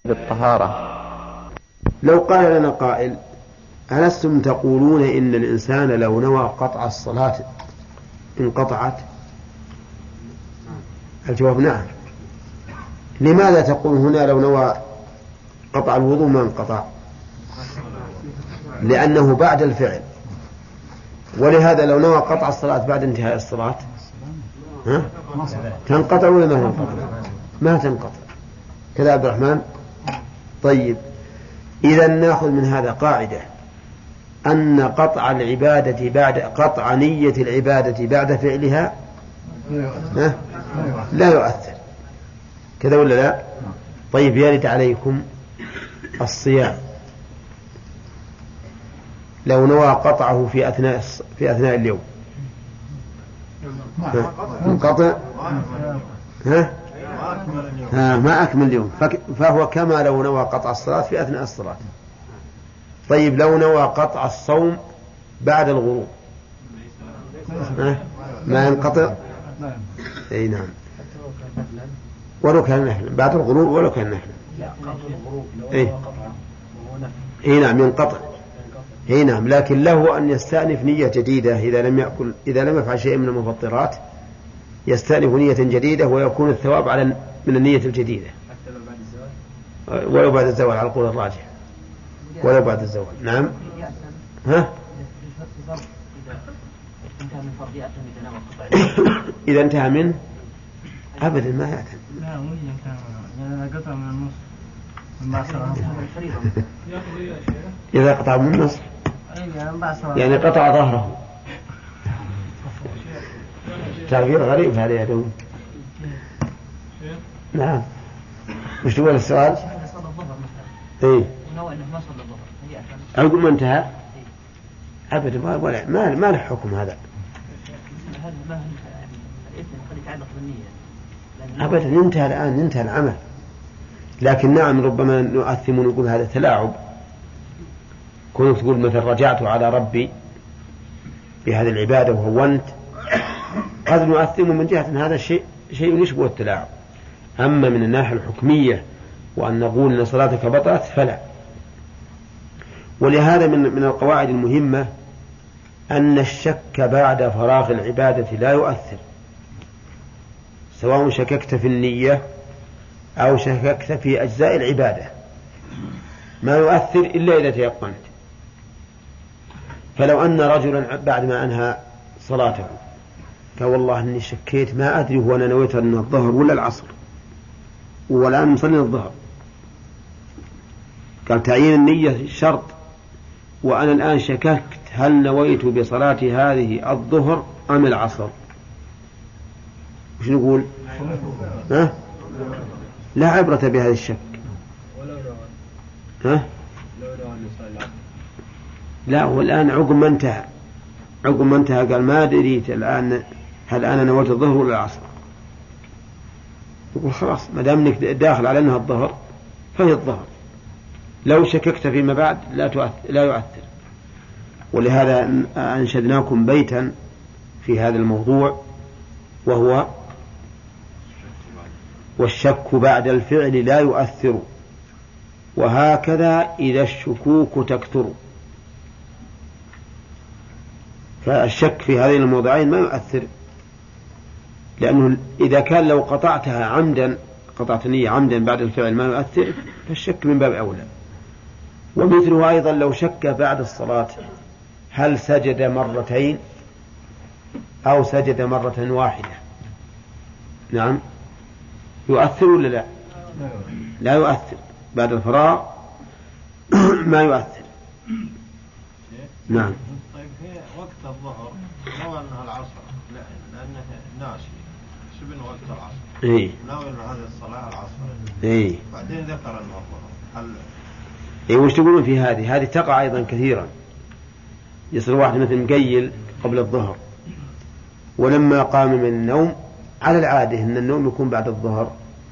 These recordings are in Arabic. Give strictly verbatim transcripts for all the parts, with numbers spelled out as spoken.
بالطهارة. لو قال لنا قائل: ألستم تقولون إن الإنسان لو نوى قطع الصلاة انقطعت؟ الجواب نعم. لماذا تقول هنا لو نوى قطع الوضوء ما انقطع؟ لأنه بعد الفعل، ولهذا لو نوى قطع الصلاة بعد انتهاء الصلاة ها؟ تنقطع ولا ما تنقطع؟ ما تنقطع كذا عبد الرحمن. طيب، إذا نأخذ من هذا قاعدة أن قطع العبادة بعد قطع نية العبادة بعد فعلها ها؟ لا يؤثر، كذا ولا لا؟ طيب، يرد عليكم الصيام لو نوى قطعه في أثناء في أثناء اليوم انقطع ها؟ ها ما أكمل اليوم، فهو كما لو نوى قطع الصلاة في أثناء الصلاة. طيب، لو نوى قطع الصوم بعد الغروب ما ينقطع؟ اي نعم، ولو كان نحن بعد الغروب ولو كان نحن اي اي نعم ينقطع. اي نعم، لكن له أن يستأنف نية جديدة إذا لم يأكل إذا لم يفعل شيء من المفطرات، يستأنف نية جديدة ويكون الثواب على من النية الجديدة ولو بعد الزوال على القول الراجح، ولو بعد الزوال. نعم. ها؟ إذا انتهى منه أبدا ما يأتي. إذا قطع من النص يعني قطع ظهره. تعبير غريب هذا يا دوم. نعم. مش تقول السؤال؟ إيه. عقب ما انتهى أبدا ما ما ما له حكم هذا. أبدا انتهى الآن، انتهى العمل. لكن نعم ربما نؤثم ونقول هذا تلاعب. كنت تقول مثل رجعت على ربي بهذه العبادة وهونت، قد نؤثم من جهة هذا الشيء شيء يشبه التلاعب. أما من الناحية الحكمية وأن نقول أن صلاتك بطلت فلا. ولهذا من من القواعد المهمة أن الشك بعد فراغ العبادة لا يؤثر، سواء شككت في النية أو شككت في أجزاء العبادة، ما يؤثر إلا إذا تيقنت. فلو أن رجلا بعد ما أنهى صلاته قال والله أني شكيت ما أدري هو أنا نويت أن الظهر ولا العصر والآن نصلي الظهر، قال تعيين النية شرط وأنا الآن شككت هل نويت بصلاة هذه الظهر أم العصر، وش نقول؟ ها؟ لا عبرة بهذا الشك. ها؟ لا، والآن عقب ما انتهى عقب ما انتهى قال ما دريت الآن هل أنا نويت الظهر ولا العصر، يقول خلاص ما دام انك داخل على أنها الظهر فهي الظهر. لو شككت فيما بعد لا تؤثر لا يؤثر. ولهذا أنشدناكم بيتا في هذا الموضوع وهو: والشك بعد الفعل لا يؤثر، وهكذا إذا الشكوك تكثر. فالشك في هذين الموضعين ما يؤثر، لأنه إذا كان لو قطعتها عمدا قطعت نية عمدا بعد الفعل ما يؤثر، فالشك من باب أولى. ومثله أيضا لو شك بعد الصلاة هل سجد مرتين أو سجد مرة واحدة، نعم يؤثر ولا لا؟ لا يؤثر بعد الفراغ ما يؤثر. نعم. طيب في وقت الظهر نوى أنها العصر لأنه ناسي شبه وقت العصر، إيه نوى أن هذه الصلاة العصر، إيه بعدين ذكر أنه الظهر. هل إيه وش تقولون في هذه؟ هذه تقع أيضا كثيرا. يصير واحد مثل مقيل قبل الظهر، ولما قام من النوم على العادة أن النوم يكون بعد الظهر،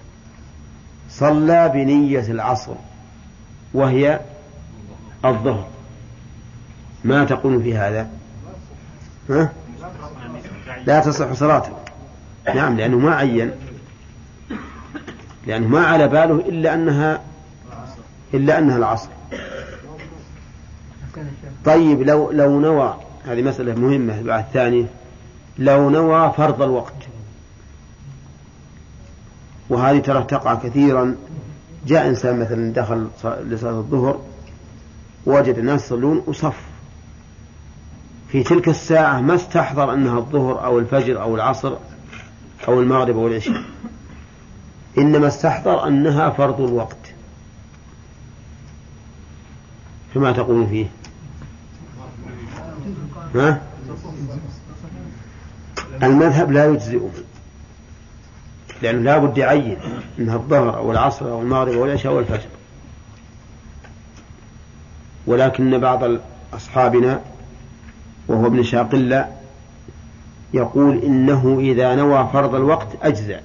صلى بنية العصر وهي الظهر، ما تقول في هذا؟ ها؟ لا تصح صلاته. نعم، لأنه ما عين، لأنه ما على باله إلا أنها إلا أنها العصر. طيب لو لو نوى، هذه مسألة مهمة بعد الثانية، لو نوى فرض الوقت، وهذه ترى تقع كثيرا. جاء إنسان مثلا دخل لصلاة الظهر وجد الناس يصلون وصف، في تلك الساعة ما استحضر أنها الظهر أو الفجر أو العصر أو المغرب أو العشاء، إنما استحضر أنها فرض الوقت. فما تقول فيه؟ ها؟ المذهب لا يجزئه، لأنه لا بد يعين أنها الظهر أو العصر أو المغرب أو العشاء أو الفجر. ولكن بعض أصحابنا وهو ابن شاقلة يقول إنه إذا نوى فرض الوقت أجزع،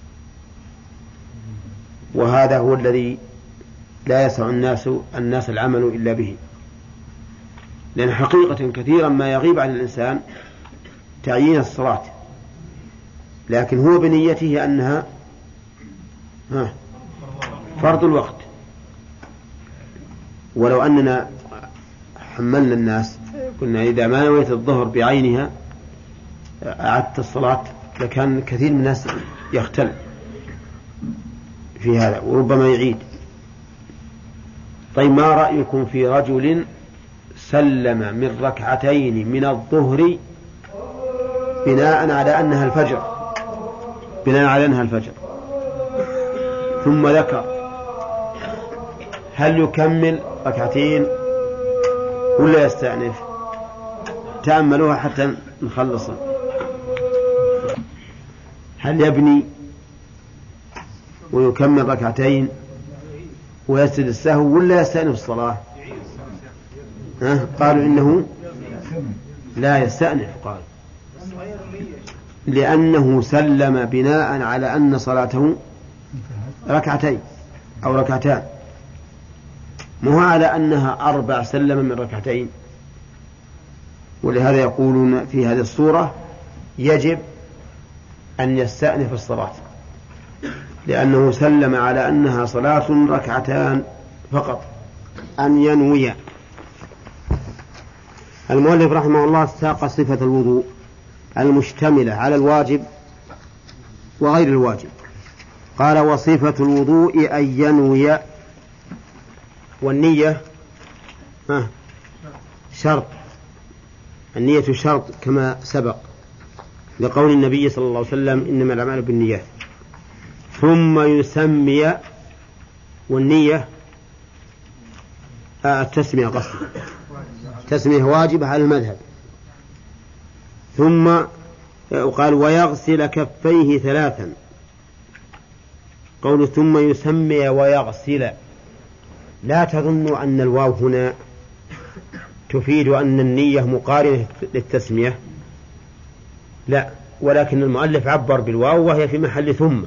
وهذا هو الذي لا يسع الناس الناس العمل إلا به، لأن حقيقة كثيرا ما يغيب عن الإنسان تعيين الصلاة، لكن هو بنيته أنها فرض الوقت. ولو أننا حملنا الناس قلنا إذا ما نويت الظهر بعينها أعدت الصلاة، لكان كثير من الناس يختل في هذا وربما يعيد. طيب ما رأيكم في رجل سلم من ركعتين من الظهر بناء على أنها الفجر بناء على أنها الفجر ثم ذكر، هل يكمل ركعتين ولا يستأنف؟ تأملوها حتى نخلص. هل يبني ويكمل ركعتين ويسجد السهو ولا يستأنف الصلاة؟ أه؟ قالوا إنه لا يستأنف، قال لأنه سلم بناء على أن صلاته ركعتين أو ركعتان، مو على أنها أربع سلم من ركعتين. ولهذا يقولون في هذه الصورة يجب أن يستأنف الصلاة، لأنه سلم على أنها صلاة ركعتان فقط. أن ينوي. المؤلف رحمه الله ساق صفة الوضوء المشتملة على الواجب وغير الواجب. قال وصفة الوضوء أن ينوي، والنية شرط، النية شرط كما سبق لقول النبي صلى الله عليه وسلم إنما الأعمال بالنيات. ثم يسمي، والنية التسمية قصد تسمية واجبة على المذهب. ثم قال ويغسل كفيه ثلاثا، قول ثم يسمي ويغسل، لا تظنوا أن الواو هنا تفيد أن النية مقارنة للتسمية، لا، ولكن المؤلف عبر بالواو وهي في محل ثم،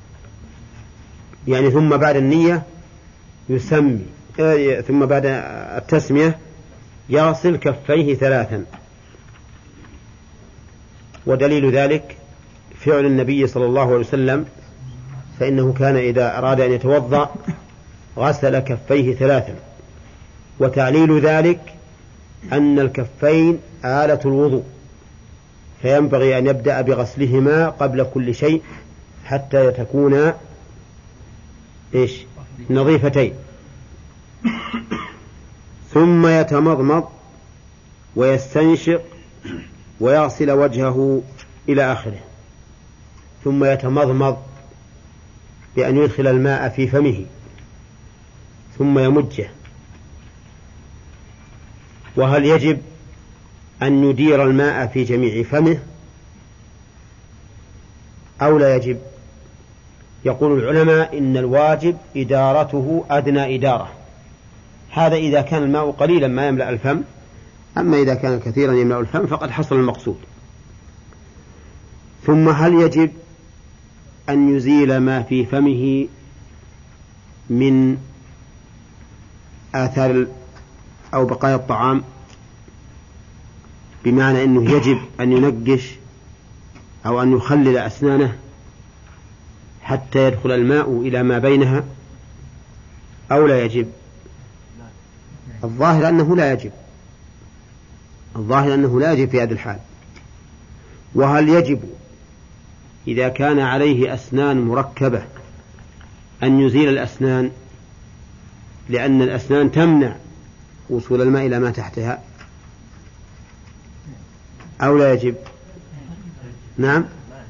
يعني ثم بعد النية يسمي، ثم بعد التسمية يغسل كفيه ثلاثا. ودليل ذلك فعل النبي صلى الله عليه وسلم، فإنه كان إذا أراد أن يتوضأ غسل كفيه ثلاثا. وتعليل ذلك أن الكفين آلة الوضوء، فينبغي أن يبدأ بغسلهما قبل كل شيء حتى تكونا إيش نظيفتين. ثم يتمضمض ويستنشق ويغسل وجهه إلى آخره. ثم يتمضمض بأن يدخل الماء في فمه ثم يمجه. وهل يجب أن يدير الماء في جميع فمه أو لا يجب؟ يقول العلماء إن الواجب إدارته أدنى إدارة، هذا إذا كان الماء قليلا ما يملأ الفم، أما إذا كان كثيرا يملأ الفم فقد حصل المقصود. ثم هل يجب أن يزيل ما في فمه من آثار أو بقايا الطعام، بمعنى أنه يجب أن ينقش أو أن يخلل أسنانه حتى يدخل الماء إلى ما بينها أو لا يجب؟ الظاهر أنه لا يجب، الظاهر أنه لا يجب في هذه الحال. وهل يجب إذا كان عليه أسنان مركبة أن يزيل الأسنان، لأن الأسنان تمنع وصول الماء إلى ما تحتها، أو لا يجب؟ نعم.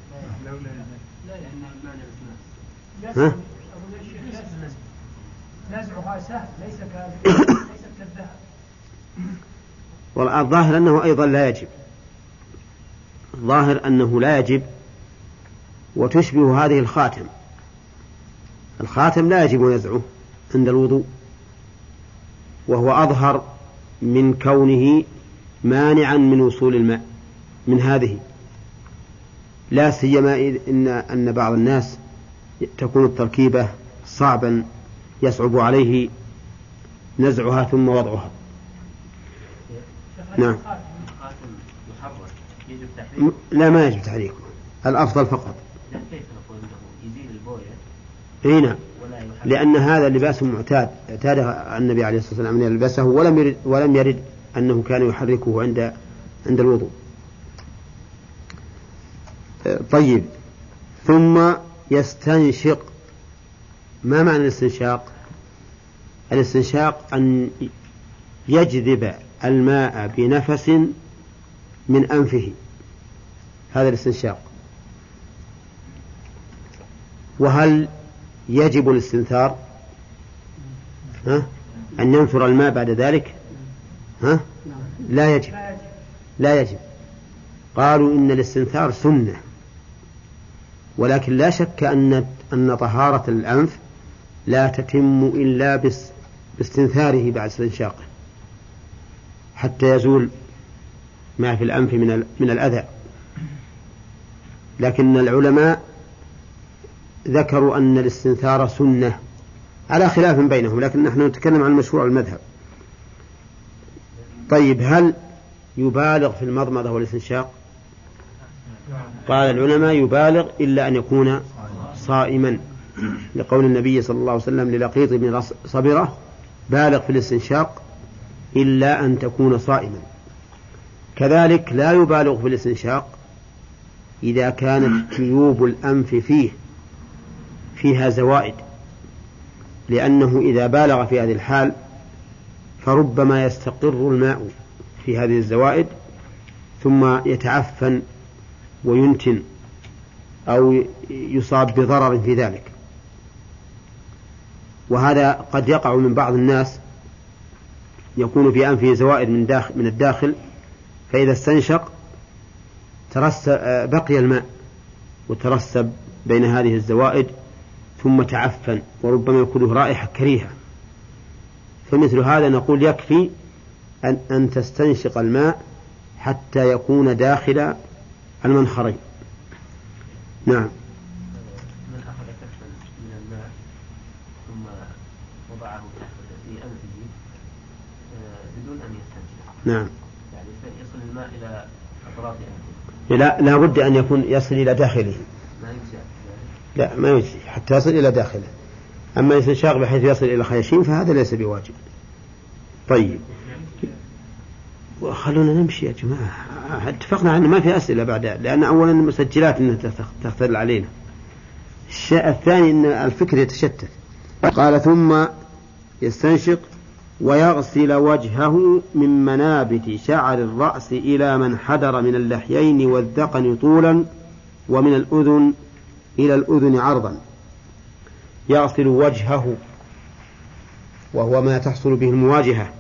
ها؟ نزعها سهل ليس كالذهب. والظاهر أنه أيضا لا يجب، الظاهر أنه لا يجب. وتشبه هذه الخاتم، الخاتم لا يجب نزعه عند الوضوء، وهو أظهر من كونه مانعا من وصول الماء من هذه، لا سيما إن أن بعض الناس تكون التركيبة صعبا يصعب عليه نزعها ثم وضعها. نعم. لا ما يجب تحريكه، الأفضل فقط. هنا لأن هذا لباس معتاد اعتاد النبي عليه الصلاة والسلام أن يلبسه، ولم يرد ولم يرد أنه كان يحركه عند عند الوضوء. طيب، ثم يستنشق. ما معنى الاستنشاق؟ الاستنشاق أن يجذب الماء بنفس من أنفه، هذا الاستنشاق. وهل يجب الاستنثار؟ ها؟ أن ينثر الماء بعد ذلك؟ ها؟ لا يجب، لا يجب. قالوا إن الاستنثار سنة، ولكن لا شك أن أن طهارة الأنف لا تتم إلا باستنثاره بعد استنشاقه حتى يزول ما في الأنف من من الأذى. لكن العلماء ذكروا أن الاستنثار سنة على خلاف بينهم، لكن نحن نتكلم عن مشروع المذهب. طيب، هل يبالغ في المضمضة والاستنشاق؟ قال العلماء يبالغ إلا أن يكون صائما، لقول النبي صلى الله عليه وسلم للقيط بن صبرة: بالغ في الاستنشاق إلا أن تكون صائما. كذلك لا يبالغ في الاستنشاق إذا كانت جيوب الأنف فيه فيها زوائد، لأنه إذا بالغ في هذه الحال فربما يستقر الماء في هذه الزوائد ثم يتعفن وينتن أو يصاب بضرر في ذلك. وهذا قد يقع من بعض الناس، يكون في أنفه زوائد من داخل من الداخل، فإذا استنشق ترسب بقي الماء وترسب بين هذه الزوائد ثم تعفن، وربما يكون له رائحة كريهة. فمثل هذا نقول يكفي أن, أن تستنشق الماء حتى يكون داخل المنخرين. نعم. من أخذ كفا من الماء ثم وضعه في أنفه بدون أن يستنشق، نعم، يعني يصل الماء إلى أطراف أنفه. لا لا بد أن يكون يصل إلى داخله، ما يجزي. لا ما يجزي حتى يصل إلى داخله. أما الاستنشاق بحيث يصل إلى الخياشيم فهذا ليس بواجب. طيب، وخلونا نمشي يا جماعة، اتفقنا أن ما في أسئلة بعد، لأن أولا المسجلات أنها تختل علينا. الشيء الثاني أن الفكر يتشتت. قال: ثم يستنشق ويغسل وجهه من منابت شعر الرأس إلى من حدر من اللحيين والذقن طولا ومن الأذن إلى الأذن عرضا. يغسل وجهه وهو ما تحصل به المواجهة،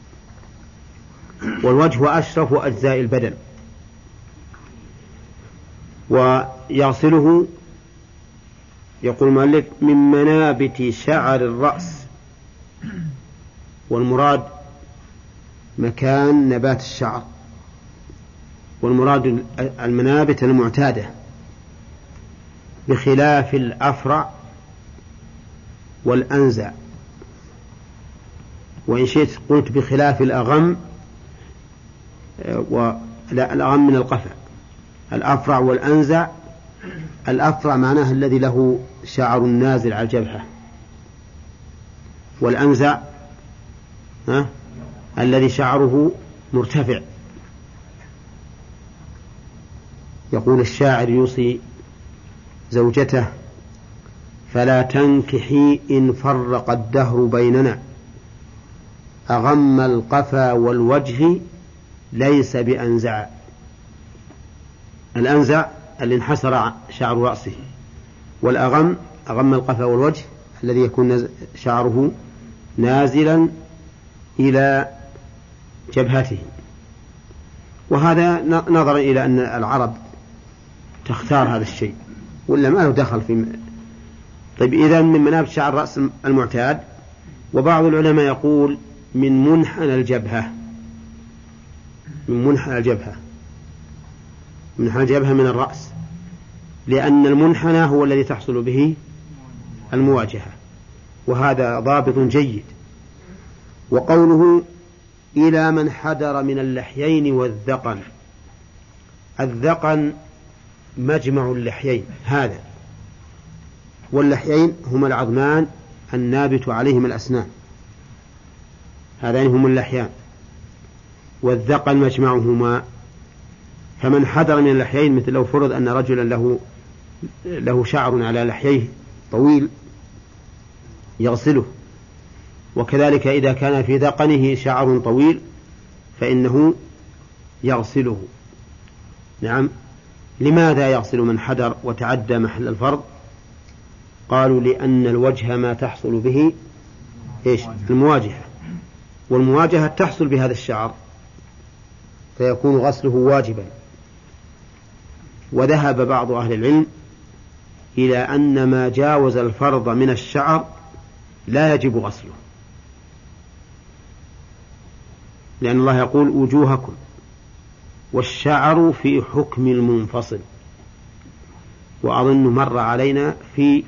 والوجه أشرف أجزاء البدن. ويغسله يقول المؤلف من منابت شعر الرأس، والمراد مكان نبات الشعر، والمراد المنابت المعتادة، بخلاف الأفرع والأنزع. وإن شئت قلت بخلاف الأغم، ولا الأغم من القفا، الأفرع والأنزع. الأفرع معناه الذي له شعر نازل على الجبهة، والأنزع ها الذي شعره مرتفع. يقول الشاعر يوصي زوجته: فلا تنكحي إن فرق الدهر بيننا، أغم القفا والوجه ليس بأنزع. الأنزع اللي انحسر شعر رأسه، والأغم أغم القفا والوجه الذي يكون شعره نازلا إلى جبهته. وهذا نظرا إلى أن العرب تختار هذا الشيء، ولا ما له دخل في. طيب إذن من منابت شعر الرأس المعتاد. وبعض العلماء يقول من منحنى الجبهة، من منحنى الجبهة منحنى الجبهة من الرأس، لأن المنحنى هو الذي تحصل به المواجهة، وهذا ضابط جيد. وقوله إلى من حدر من اللحيين والذقن، الذقن مجمع اللحيين هذا، واللحيين هما العظمان النابت عليهما الأسنان، هذان هم اللحيان، والذقن مجمعهما. فمن حدر من اللحيين، مثل لو فرض أن رجلا له له شعر على لحييه طويل يغسله، وكذلك إذا كان في ذقنه شعر طويل فإنه يغسله. نعم. لماذا يغسل من حدر وتعدى محل الفرض؟ قالوا لأن الوجه ما تحصل به إيش؟ المواجهة، والمواجهة تحصل بهذا الشعر، فيكون غسله واجبا. وذهب بعض أهل العلم إلى أن ما جاوز الفرض من الشعر لا يجب غسله، لأن الله يقول وجوهكم، والشعر في حكم المنفصل. وأظن مر علينا في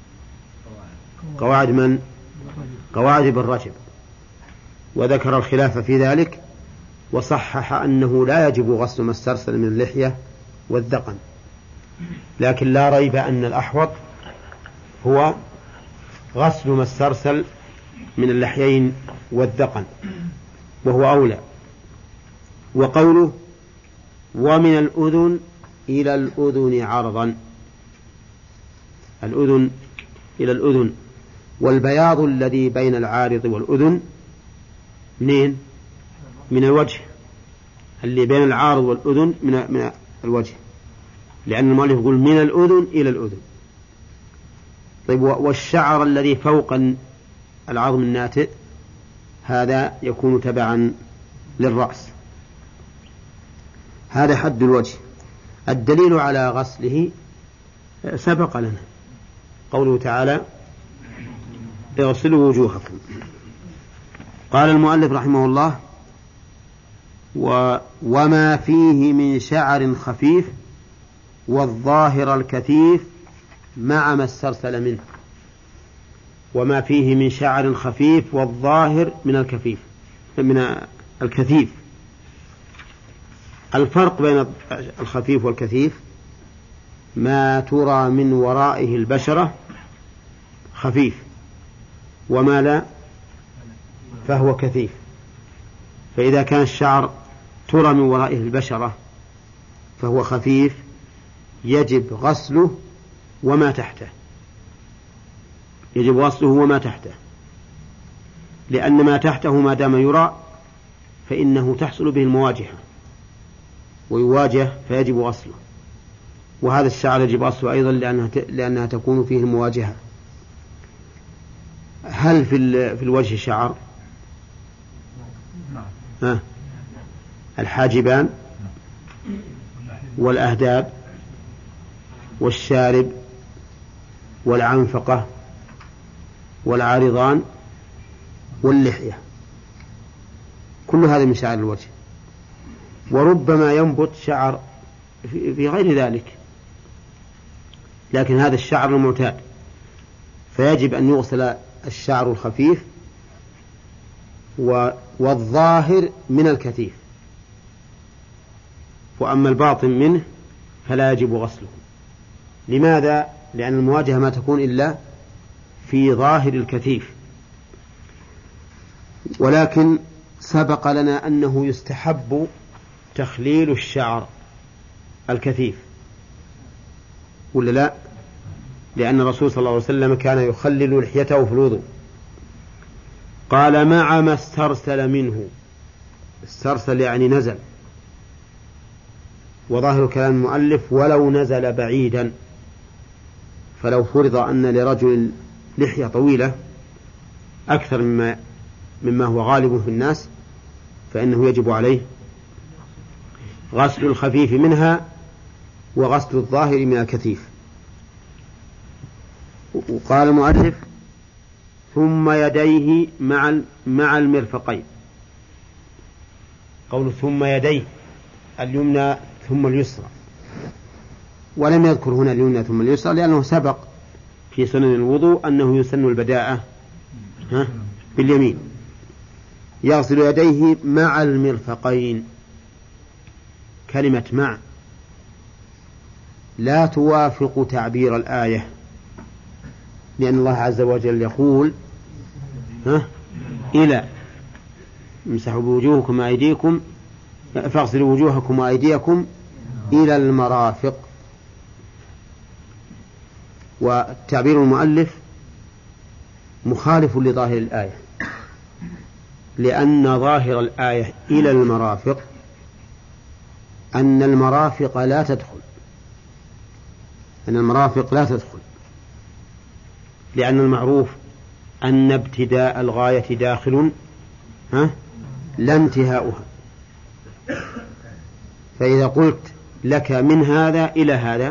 قواعد من قواعد ابن رجب، وذكر الخلاف في ذلك، وصحح أنه لا يجب غسل ما استرسل من اللحية والذقن، لكن لا ريب أن الأحوط هو غسل ما استرسل من اللحيين والذقن، وهو أولى. وقوله ومن الأذن إلى الأذن عرضا، الأذن إلى الأذن، والبياض الذي بين العارض والأذن منين؟ من الوجه، اللي بين العارض والأذن من من الوجه، لأن المؤلف يقول من الأذن إلى الأذن. طيب والشعر الذي فوق العظم الناتئ هذا يكون تبعا للرأس. هذا حد الوجه. الدليل على غسله سبق لنا، قوله تعالى اغسلوا وجوهكم. قال المؤلف رحمه الله و وما فيه من شعر خفيف والظاهر الكثيف مع ما استرسل منه. وما فيه من شعر خفيف والظاهر من الكثيف من الكثيف. الفرق بين الخفيف والكثيف ما ترى من ورائه البشرة خفيف، وما لا فهو كثيف. فإذا كان الشعر ترى من ورائه البشرة فهو خفيف يجب غسله وما تحته، يجب غسله وما تحته، لأن ما تحته ما دام يرى فإنه تحصل به المواجهة ويواجه فيجب غسله. وهذا الشعر يجب غسله أيضا لأنها, لأنها تكون فيه المواجهة. هل في, في الوجه شعر؟ ها؟ الحاجبان والأهداب والشارب والعنفقة والعارضان واللحية، كل هذا من شعر الوجه. وربما ينبت شعر في غير ذلك، لكن هذا الشعر المعتاد، فيجب أن يغسل الشعر الخفيف والظاهر من الكثيف، وأما الباطن منه فلا يجب غسله. لماذا؟ لأن المواجهة ما تكون إلا في ظاهر الكثيف. ولكن سبق لنا أنه يستحب تخليل الشعر الكثيف ولا لا؟ لأن الرسول صلى الله عليه وسلم كان يخلل لحيته في الوضوء. قال مع ما استرسل منه. استرسل يعني نزل، وظاهر كلام المؤلف ولو نزل بعيدا، فلو فرض أن لرجل لحية طويلة أكثر مما مما هو غالب في الناس فإنه يجب عليه غسل الخفيف منها وغسل الظاهر من الكثيف. وقال المؤلف ثم يديه مع مع المرفقين. قول ثم يديه اليمنى ثم اليسرى، ولم يذكر هنا اليمنى ثم اليسرى لأنه سبق في سنن الوضوء أنه يسن البداءة باليمين. يغسل يديه مع المرفقين. كلمة مع لا توافق تعبير الآية، لأن الله عز وجل يقول ها إلى امسحوا بوجوهكم وأيديكم فاغسلوا وجوهكم وأيديكم إلى المرافق. وتعبير المؤلف مخالف لظاهر الآية، لأن ظاهر الآية إلى المرافق أن المرافق لا تدخل أن المرافق لا تدخل لأن المعروف أن ابتداء الغاية داخل ها لا انتهاؤها. فإذا قلت لك من هذا إلى هذا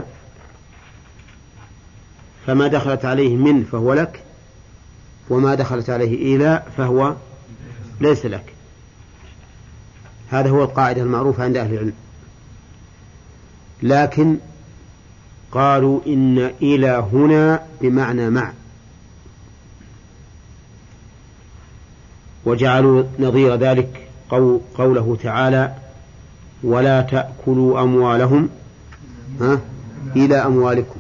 فما دخلت عليه من فهو لك، وما دخلت عليه إلى فهو ليس لك. هذا هو القاعدة المعروفة عند أهل العلم. لكن قالوا إن إلى هنا بمعنى مع، وجعلوا نظير ذلك قوله تعالى ولا تأكلوا أموالهم ها إلى أموالكم،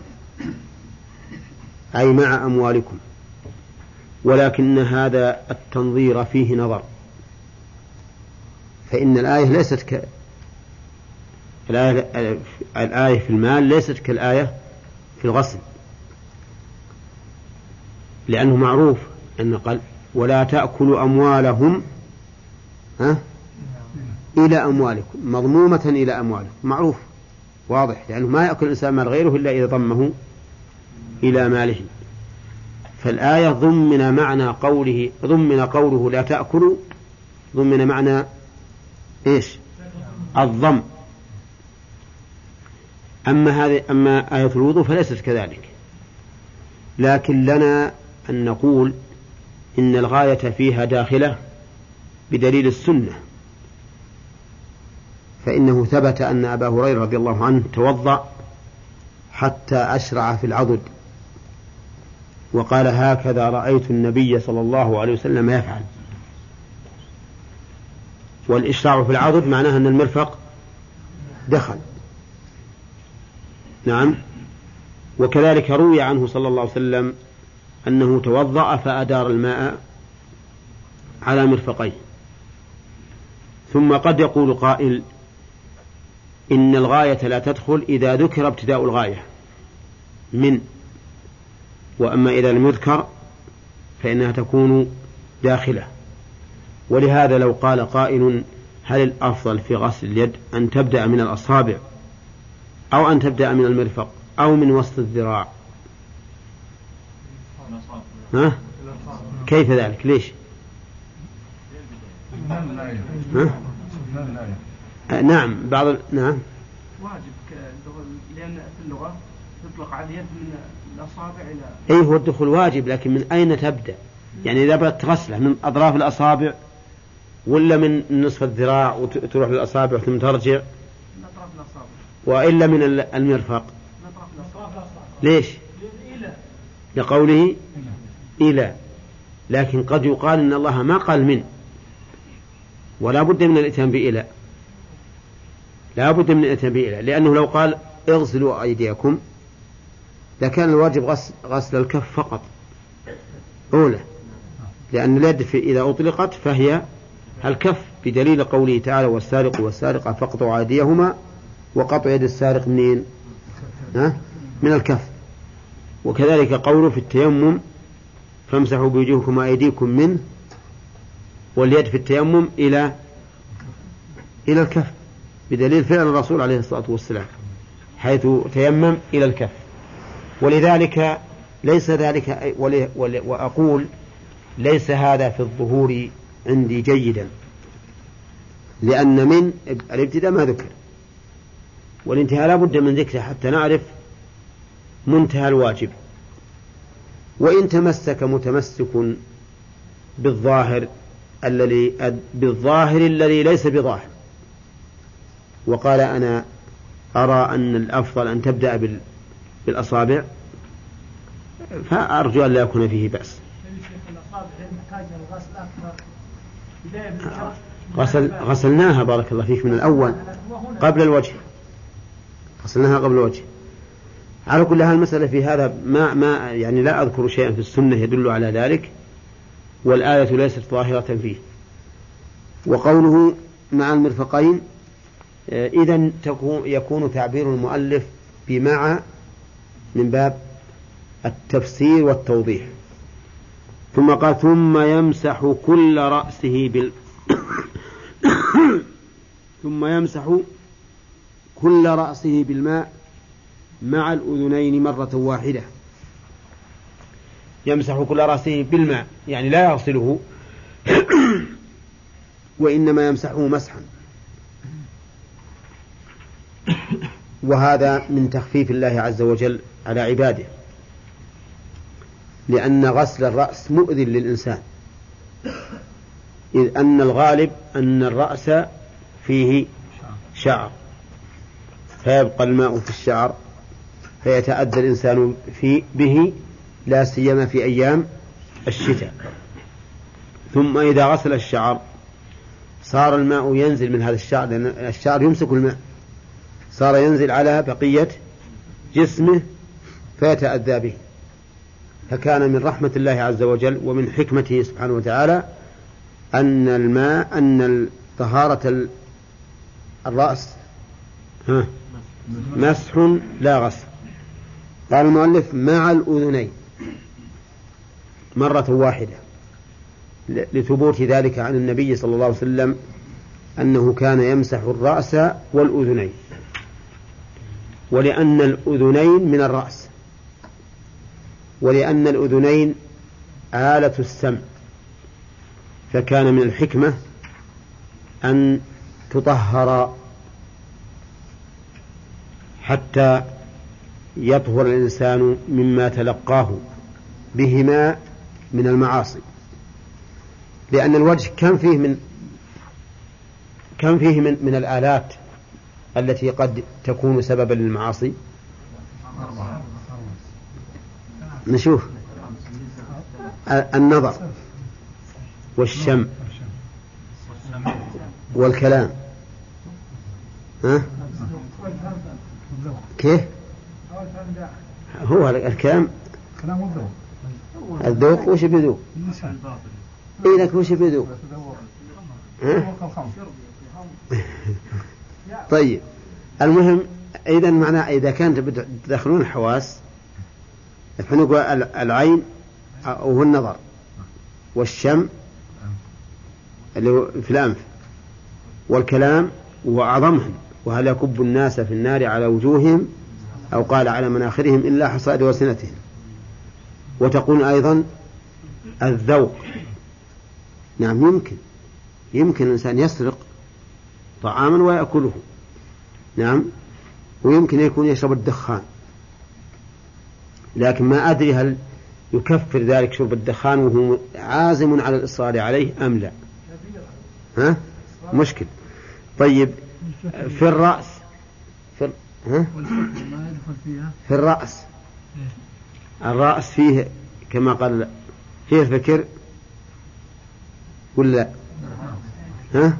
أي مع أموالكم. ولكن هذا التنظير فيه نظر، فإن الآية ليست ك الآية... الآية في المال ليست كالآية في الغسل، لأنه معروف أن قال ولا تأكلوا أموالهم ها إلى أموالكم، مضمومة إلى أموالكم، معروف واضح، لأنه ما يأكل الإنسان مال غيره إلا إذا ضمه إلى ماله. فالآية ضمن معنى قوله ضمن قوله لا تأكلوا ضمن معنى إيش؟ الضم. أما هذه أما آية الوضوء فليست كذلك، لكن لنا أن نقول إن الغاية فيها داخلة بدليل السنة، فإنه ثبت أن أبا هريرة رضي الله عنه توضأ حتى أشرع في العضد، وقال هكذا رأيت النبي صلى الله عليه وسلم يفعل. والإشراع في العضد معناه أن المرفق دخل. نعم. وكذلك روي عنه صلى الله عليه وسلم أنه توضأ فأدار الماء على مرفقيه. ثم قد يقول قائل إن الغاية لا تدخل إذا ذكر ابتداء الغاية من، وأما إذا لم يذكر فإنها تكون داخلة. ولهذا لو قال قائل هل الأفضل في غسل اليد أن تبدأ من الأصابع أو أن تبدأ من المرفق أو من وسط الذراع؟ ها؟ كيف ذلك؟ ليش؟ ها؟ نعم بعض ال... نعم واجب، لأن في اللغة يطلق على اليد من الأصابع إلى أي هو الدخول واجب، لكن من أين تبدأ؟ يعني إذا بدأت تغسله من أطراف الأصابع ولا من نصف الذراع وتروح للأصابع ثم ترجع؟ من أطراف الأصابع. وإلا من المرفق؟ من أطراف الأصابع. ليش؟ لقوله إلى. لكن قد يقال إن الله ما قال من، ولا بد من الإتيان بإلى، لا بد من الإتيان بإلى، لأنه لو قال اغسلوا أيديكم لكان الواجب غسل, غسل الكف فقط أولى، لأن اليد إذا أطلقت فهي الكف بدليل قوله تعالى والسارق والسارقة فاقطعوا أيديهما، وقطع يد السارق منين؟ ها؟ من الكف. وكذلك قوله في التيمم فامسحوا بوجوهكم وأيديكم منه، واليد في التيمم إلى إلى الكف بدليل فعل الرسول عليه الصلاة والسلام حيث تيمم إلى الكف. ولذلك ليس ذلك، وأقول ليس هذا في الظهور عندي جيدا، لأن من الابتداء ما ذكر، والانتهاء لا بد من ذكره حتى نعرف منتهى الواجب. وإن تمسك متمسك بالظاهر الذي بالظاهر الذي ليس بظاهر وقال أنا أرى أن الأفضل أن تبدأ بالأصابع، فأرجو أن لا يكون فيه بأس. غسل غسلناها بارك الله فيك من الأول قبل الوجه، غسلناها قبل الوجه. على كل حال المسألة في هذا ما ما يعني لا أذكر شيئا في السنة يدل على ذلك، والآية ليست ظاهرة فيه. وقوله مع المرفقين إذن يكون تعبير المؤلف بمع من باب التفسير والتوضيح. ثم قال ثم يمسح كل رأسه بال ثم يمسح كل رأسه بالماء مع الأذنين مرة واحدة. يمسح كل رأسه بالماء يعني لا يغسله وإنما يمسحه مسحا، وهذا من تخفيف الله عز وجل على عباده، لأن غسل الرأس مؤذن للإنسان، إذ أن الغالب أن الرأس فيه شعر فيبقى الماء في الشعر فيتأذى الإنسان في به، لا سيما في أيام الشتاء. ثم إذا غسل الشعر صار الماء ينزل من هذا الشعر، لأن الشعر يمسك الماء، صار ينزل على بقية جسمه فيتأذى به. فكان من رحمة الله عز وجل ومن حكمته سبحانه وتعالى أن الماء أن طهارة الرأس ها مسح لا غسل. قال المؤلف مع الأذنين مرة واحدة، لثبوت ذلك عن النبي صلى الله عليه وسلم أنه كان يمسح الرأس والأذنين، ولأن الأذنين من الرأس، ولأن الأذنين آلة السمع، فكان من الحكمة أن تطهر حتى يطهر الإنسان مما تلقاه بهما من المعاصي. لأن الوجه كم فيه من كم فيه من, من الآلات التي قد تكون سببا للمعاصي. نشوف النظر والشم والكلام. ها؟ كيف هو الكلام؟ الذوق وش بذوق؟ إيه لك وش بذوق؟ طيب المهم إذا معناه إذا كانت تدخلون الحواس نقول العين وهو النظر والشم اللي هو في الأنف والكلام وأعظمهم، وهل يكب الناس في النار على وجوههم أو قال على مناخرهم إلا حصائد ألسنتهم. وتقول أيضا الذوق، نعم يمكن يمكن الإنسان يسرق طعاما ويأكله، نعم، ويمكن يكون يشرب الدخان، لكن ما أدري هل يكفر ذلك شرب الدخان وهو عازم على الإصرار عليه أم لا. ها؟ مشكل. طيب في الرأس في, ها؟ في الرأس الرأس فيه كما قال فيه الفكر ولا ها؟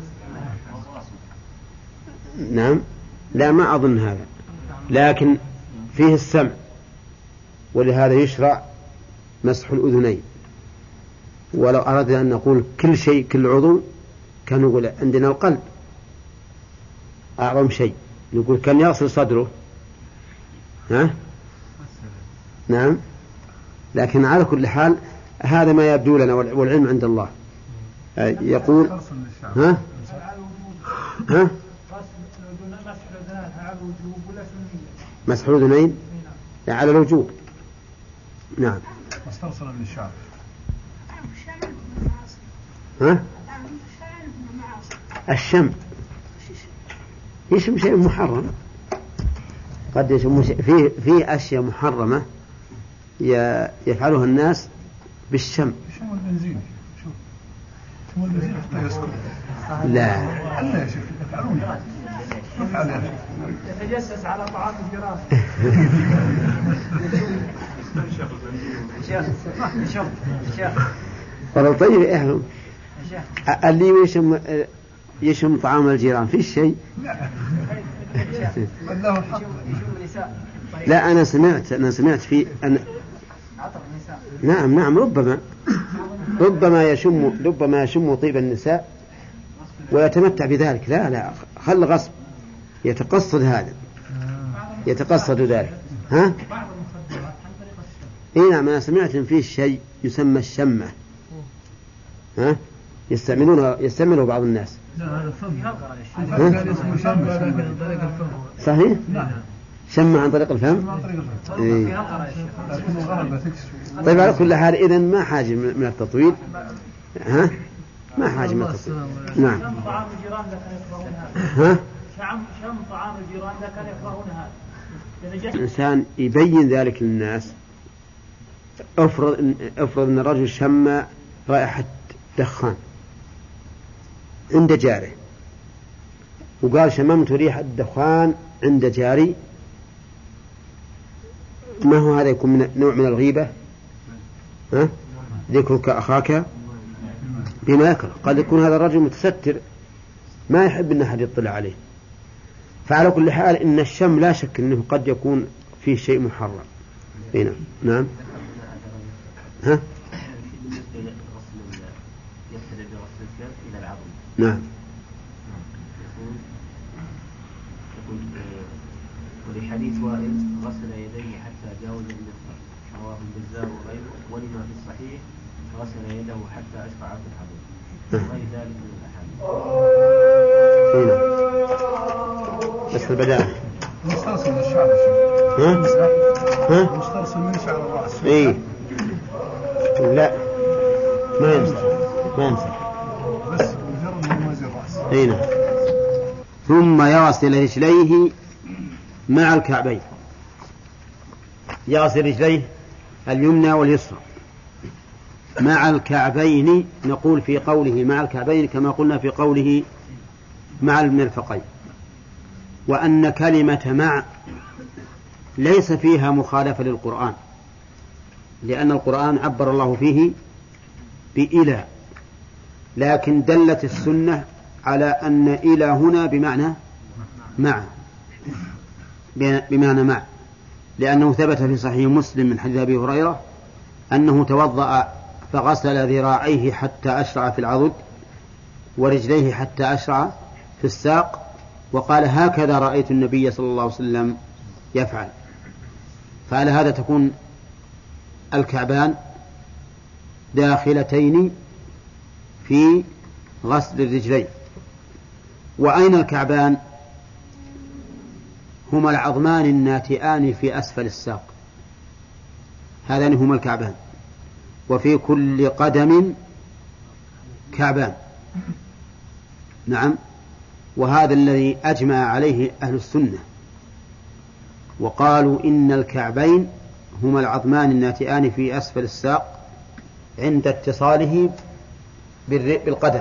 نعم لا ما أظن هذا، لكن فيه السمع، ولهذا يشرع مسح الأذنين. ولو أردنا أن نقول كل شيء كل عضو كان نقول عندنا القلب أعظم شيء، نقول كان يغسل صدره، ها؟ نعم. لكن على كل حال هذا ما يبدو لنا والعلم عند الله. يقول ها ها مسح الأذنين على الوجوب. نعم. مسترسلا للشعر. ها الشم يشم شيء محرم، قد يشم شيء فيه فيه أشياء محرمة يفعلها الناس بالشم. شم البنزين، شو شم البنزين حتى يسكت. لا لا يا شيخ يفعلون يفعل يتجسس على طعام الجيران. والله طيب إحهم اللي يشم يشم طعام الجيران في شيء. لا أنا سمعت أنا سمعت في أن نعم نعم ربما ربما يشم ربما يشم طيب النساء ويتمتع بذلك. لا لا خل غصب يتقصد هذا يتقصد ذلك. ها إيه نعم أنا سمعت إن فيه شيء يسمى الشمة، ها يستعملونه يستعمله بعض الناس. صحيح شمة عن طريق الفم. إيه. طيب على كل حال إذن ما حاجة من التطويل، ها ما حاجة من التطويل. نعم. شم طعام الجيران لا كان يكرهون هذا. ها شم طعام الجيران لا كان يكرهون هذا. الإنسان يبين ذلك للناس. أفرض أفرض أن الرجل شم رائحة دخان عند جاره وقال شممت ريحة الدخان عند جاري، ما هو هذا يكون من نوع من الغيبة؟ ها؟ ذكرك أخاك بما يكره. قد يكون هذا الرجل متستر ما يحب أن أحد يطلع عليه. فعلى كل حال إن الشم لا شك أنه قد يكون فيه شيء محرم. هنا نعم. ها؟ نعم. ولحديث وائل غسل يديه حتى جاوز المرفق رواه البزار وغيره، ولما في الصحيح غسل يده حتى أشرع في الحضور وغير ذلك من الأحاديث. بس البداية مسترسل من الشعر. ها؟ ها؟ مسترسل من شعر الرأس. إيه لا ما يمسح ما يمسح بس مجرد من موازي الرأس. أين ثم يغسل رجليه مع الكعبين. يغسل رجليه اليمنى واليسرى مع الكعبين. نقول في قوله مع الكعبين كما قلنا في قوله مع المرفقين. وأن كلمة مع ليس فيها مخالفة للقرآن، لأن القرآن عبر الله فيه بإلى، لكن دلت السنة على أن إلى هنا بمعنى مع بمعنى مع، لأنه ثبت في صحيح مسلم من حديث أبي هريرة أنه توضأ فغسل ذراعيه حتى أشرع في العضد ورجليه حتى أشرع في الساق، وقال هكذا رأيت النبي صلى الله عليه وسلم يفعل. فعلى هذا تكون الكعبان داخلتين في غسل الرجلين. وأين الكعبان؟ هما العظمان الناتئان في أسفل الساق، هذان هما الكعبان. وفي كل قدم كعبان. نعم. وهذا الذي أجمع عليه أهل السنة، وقالوا إن الكعبين هما العظمان الناتئان في أسفل الساق عند اتصاله بالقدم،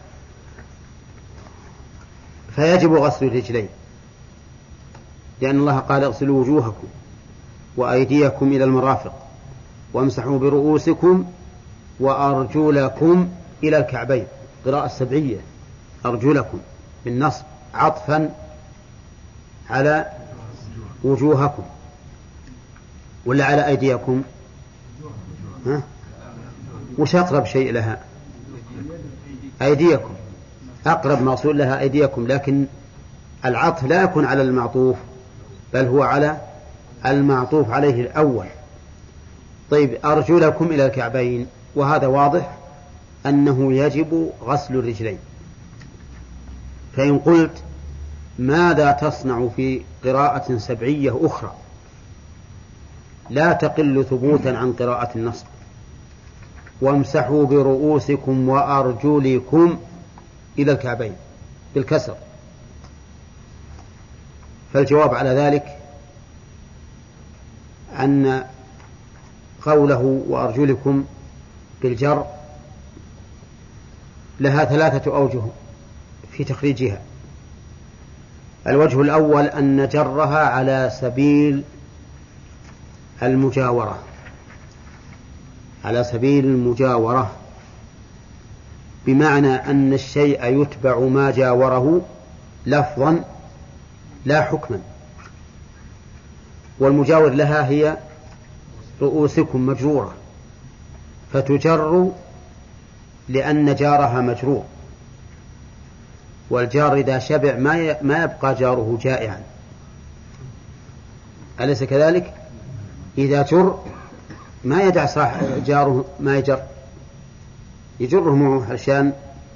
فيجب غسل الرجلين، لأن الله قال اغسلوا وجوهكم وأيديكم إلى المرافق وامسحوا برؤوسكم وأرجلكم إلى الكعبين. قراءة سبعية أرجلكم بالنصب عطفا على وجوهكم ولا على أيديكم؟ ها؟ وش أقرب شيء لها؟ أيديكم. أقرب موصول لها أيديكم، لكن العطف لا يكون على المعطوف بل هو على المعطوف عليه الأول. طيب أرجلكم إلى الكعبين، وهذا واضح أنه يجب غسل الرجلين. فإن قلت ماذا تصنع في قراءة سبعية أخرى لا تقل ثبوتا عن قراءة النصب، وامسحوا برؤوسكم وأرجلكم إلى الكعبين بالكسر، فالجواب على ذلك أن قوله وأرجلكم بالجر لها ثلاثة أوجه في تخريجها. الوجه الأول أن جرها على سبيل المجاورة، على سبيل المجاورة، بمعنى أن الشيء يتبع ما جاوره لفظا لا حكما. والمجاور لها هي رؤوسكم مجرورة، فتجر لأن جارها مجرور، والجار إذا شبع ما يبقى جاره جائعا، أليس كذلك؟ إذا جر ما يدع صاحب جاره ما يجر، يجره معه عشان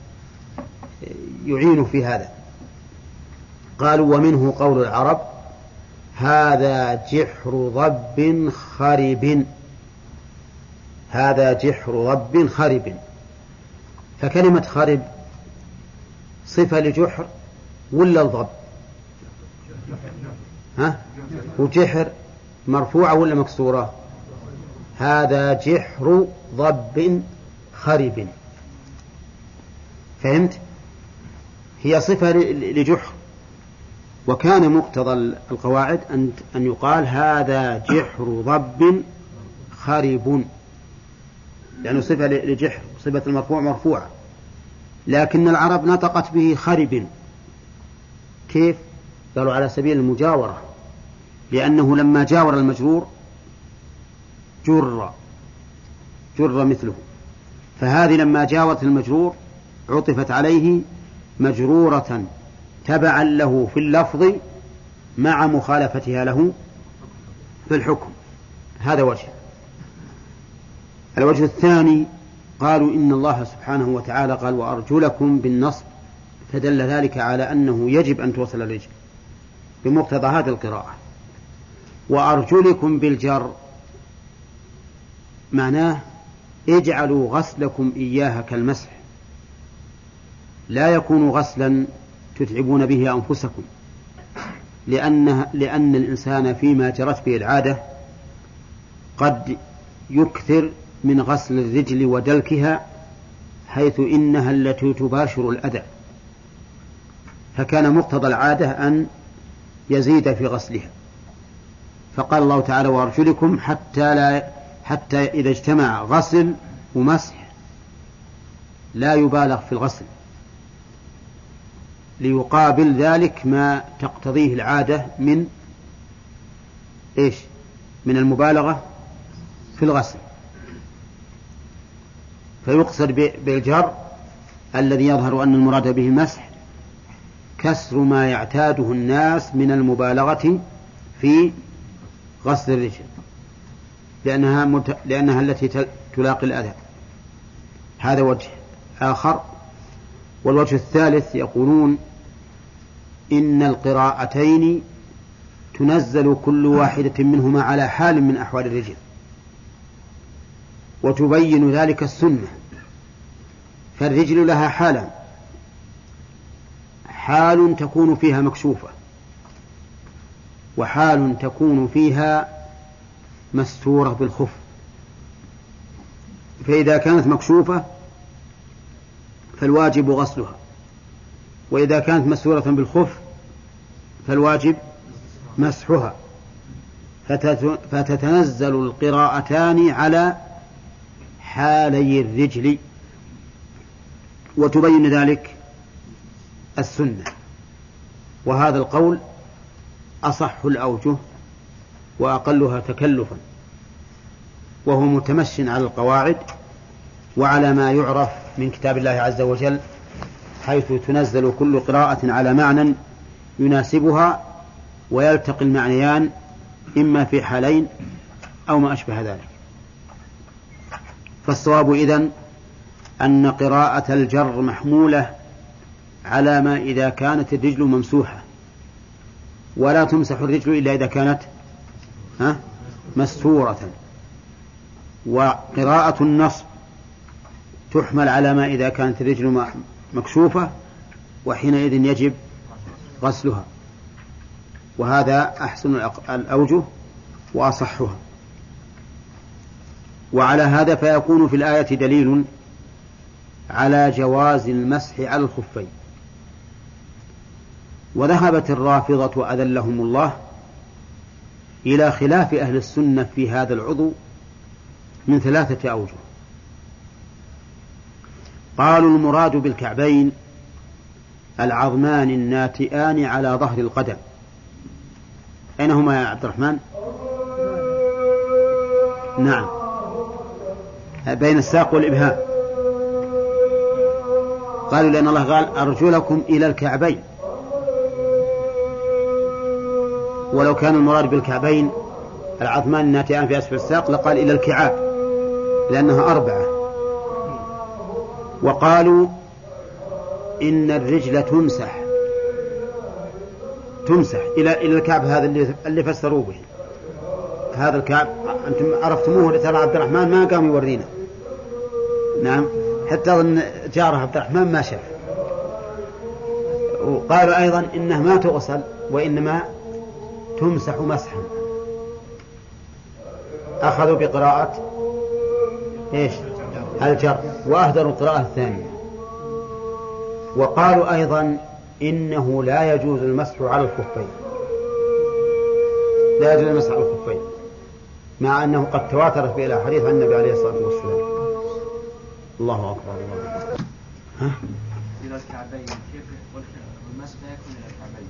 يعين في هذا. قالوا ومنه قول العرب هذا جحر ضب خرب، هذا جحر ضب خرب، فكلمة خرب صفة لجحر ولا الضب؟ ها؟ وجحر مرفوعة ولا مكسورة؟ هذا جحر ضب خرب، فهمت؟ هي صفة لجحر، وكان مقتضى القواعد أن أن يقال هذا جحر ضب خرب، لأنه صفة لجحر، صفة المرفوع مرفوعة، لكن العرب نطقت به خرب. كيف؟ قالوا على سبيل المجاورة، لأنه لما جاور المجرور جر جر مثله، فهذه لما جاورت المجرور عطفت عليه مجرورة تبعا له في اللفظ مع مخالفتها له في الحكم. هذا وجه. الوجه الثاني قالوا إن الله سبحانه وتعالى قال وأرجلكم بالنصب، فدل ذلك على أنه يجب أن توصل الرجل بمقتضى هذه القراءة. وأرجلكم بالجر معناه اجعلوا غسلكم إياها كالمسح، لا يكون غسلا تتعبون به أنفسكم، لأن, لأن الإنسان فيما جرت به العادة قد يكثر من غسل الرجل ودلكها، حيث إنها التي تباشر الأذى، فكان مقتضى العادة أن يزيد في غسلها، فقال الله تعالى وأرجلكم حتى, لا حتى إذا اجتمع غسل ومسح لا يبالغ في الغسل، ليقابل ذلك ما تقتضيه العادة من إيش؟ من المبالغة في الغسل. فيقصد بالجر الذي يظهر أن المراد به المسح كسر ما يعتاده الناس من المبالغة في غسل الرجل، لأنها, مت... لأنها التي تلاقي الأذى. هذا وجه آخر. والوجه الثالث يقولون إن القراءتين تنزل كل واحدة منهما على حال من أحوال الرجل، وتبين ذلك السنة. فالرجل لها حالا، حال تكون فيها مكشوفة، وحال تكون فيها مستورة بالخف. فإذا كانت مكشوفة فالواجب غسلها، وإذا كانت مستورة بالخف فالواجب مسحها، فتتنزل القراءتان على حالي الرجل، وتبين ذلك السنة. وهذا القول أصح الأوجه وأقلها تكلفا، وهو متمشٍ على القواعد وعلى ما يعرف من كتاب الله عز وجل حيث تنزل كل قراءة على معنى يناسبها ويلتقي المعنيان إما في حالين أو ما أشبه ذلك. فالصواب إذن أن قراءة الجر محمولة على ما إذا كانت الرجل ممسوحة، ولا تمسح الرجل إلا إذا كانت ها مستورة. وقراءة النصب تحمل على ما إذا كانت الرجل مكشوفة، وحينئذ يجب غسلها، وهذا أحسن الأوجه وأصحها. وعلى هذا فيكون في الآية دليل على جواز المسح على الخفين. وذهبت الرافضة أذلهم الله إلى خلاف أهل السنة في هذا العضو من ثلاثة أوجه. قالوا المراد بالكعبين العظمان الناتئان على ظهر القدم. أين هما يا عبد الرحمن؟ نعم، بين الساق والإبهام. قالوا لأن الله قال أرجلكم إلى الكعبين، ولو كان المراد بالكعبين العظمان الناتئان في أسفل الساق لقال إلى الكعاب لأنها أربعة. وقالوا إن الرجل تمسح تمسح إلى إلى الكعب، هذا اللي اللي فسروا به. هذا الكعب أنتم عرفتموه، ترى عبد الرحمن ما قام يورينا. نعم، حتى أظن جاره عبد الرحمن ما شاف. وقالوا أيضا إنه ما تغسل وإنما تمسح مسحا. أخذوا بقراءة إيش؟ الجر، وأهدروا القراءة الثانية. وقالوا أيضا إنه لا يجوز المسح على الخفين، لا يجوز المسح على الخفين، مع أنه قد تواترت به الأحاديث عن النبي عليه الصلاة والسلام. الله أكبر. الله أكبر. ها؟ إلى الكعبين كيف والمسح لا يكون إلى الكعبين؟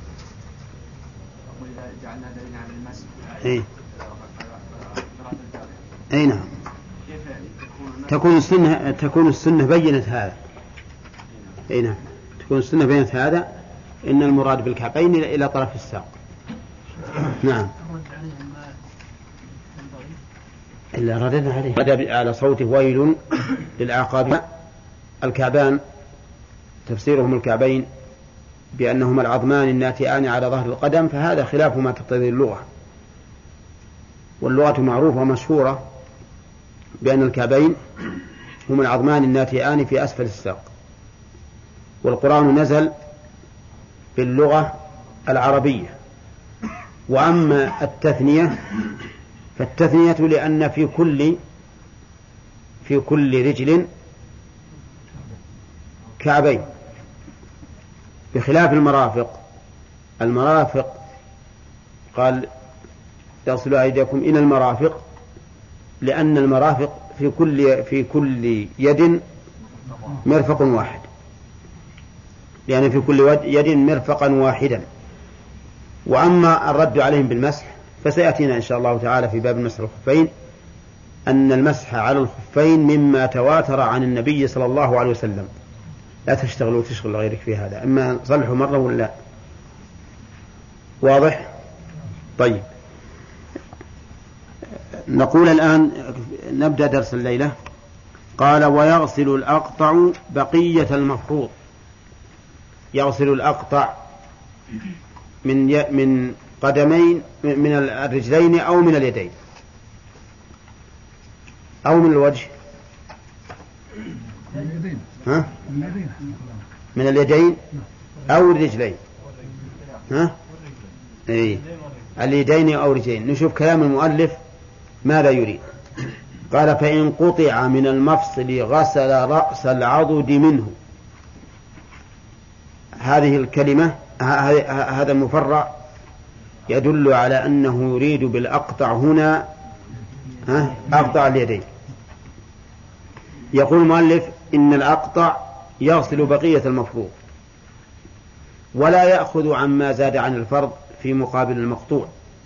أقول إذا جعلنا دليل على المسح. إيه. أي نعم. تكون السنة تكون السنة بينت هذا. أي نعم، تكون السنة بينت هذا، إن المراد بالكعبين إلى طرف الساق. نعم. إلا ردنا عليه. بدأ على صوته ويل للعقاب. الكعبان تفسيرهم الكعبين بأنهما العظمان الناتئان على ظهر القدم، فهذا خلاف ما تقتضي اللغة. واللغة معروفة ومشهورة بأن الكعبين هما العظمان الناتئان في أسفل الساق. والقرآن نزل باللغة العربية. وأما التثنية فالتثنية لأن في كل في كل رجل كعبين، بخلاف المرافق. المرافق قال تصلوا أيديكم إلى المرافق، لأن المرافق في كل في كل يد مرفق واحد، لأن في كل يد مرفقا واحدا. وأما الرد عليهم بالمسح فسيأتينا إن شاء الله تعالى في باب المسح الخفين أن المسح على الخفين مما تواتر عن النبي صلى الله عليه وسلم. لا تشتغلوا وتشغل غيرك في هذا، إما صلحوا مرة ولا. واضح؟ طيب، نقول الآن نبدأ درس الليلة. قال ويغسل الأقطع بقية المفروض. يغسل الأقطع من من قدمين، من الرجلين أو من اليدين أو من الوجه. ها؟ من اليدين أو الرجلين. ها؟ إيه. اليدين أو الرجلين. نشوف كلام المؤلف ماذا يريد. قال فإن قطع من المفصل غسل رأس العضد منه. هذه الكلمة هذا المفرع يدل على أنه يريد بالأقطع هنا أقطع اليدين. يقول المؤلف إن الأقطع يغسل بقية المفروض ولا يأخذ عما زاد عن الفرض في مقابل المقطوع،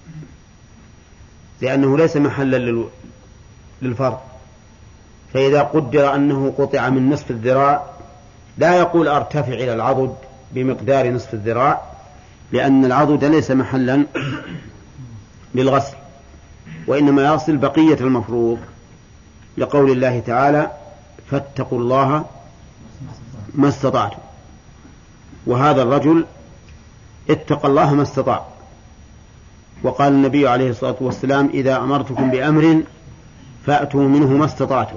لأنه ليس محلا للفرض. فإذا قدر أنه قطع من نصف الذراع لا يقول أرتفع إلى العضد بمقدار نصف الذراع، لأن العضد ليس محلا للغسل، وإنما يصل بقية المفروض، لقول الله تعالى فاتقوا الله ما استطعتم. وهذا الرجل اتقى الله ما استطاع، وقال النبي عليه الصلاة والسلام إذا أمرتكم بأمر فأتوا منه ما استطعتم.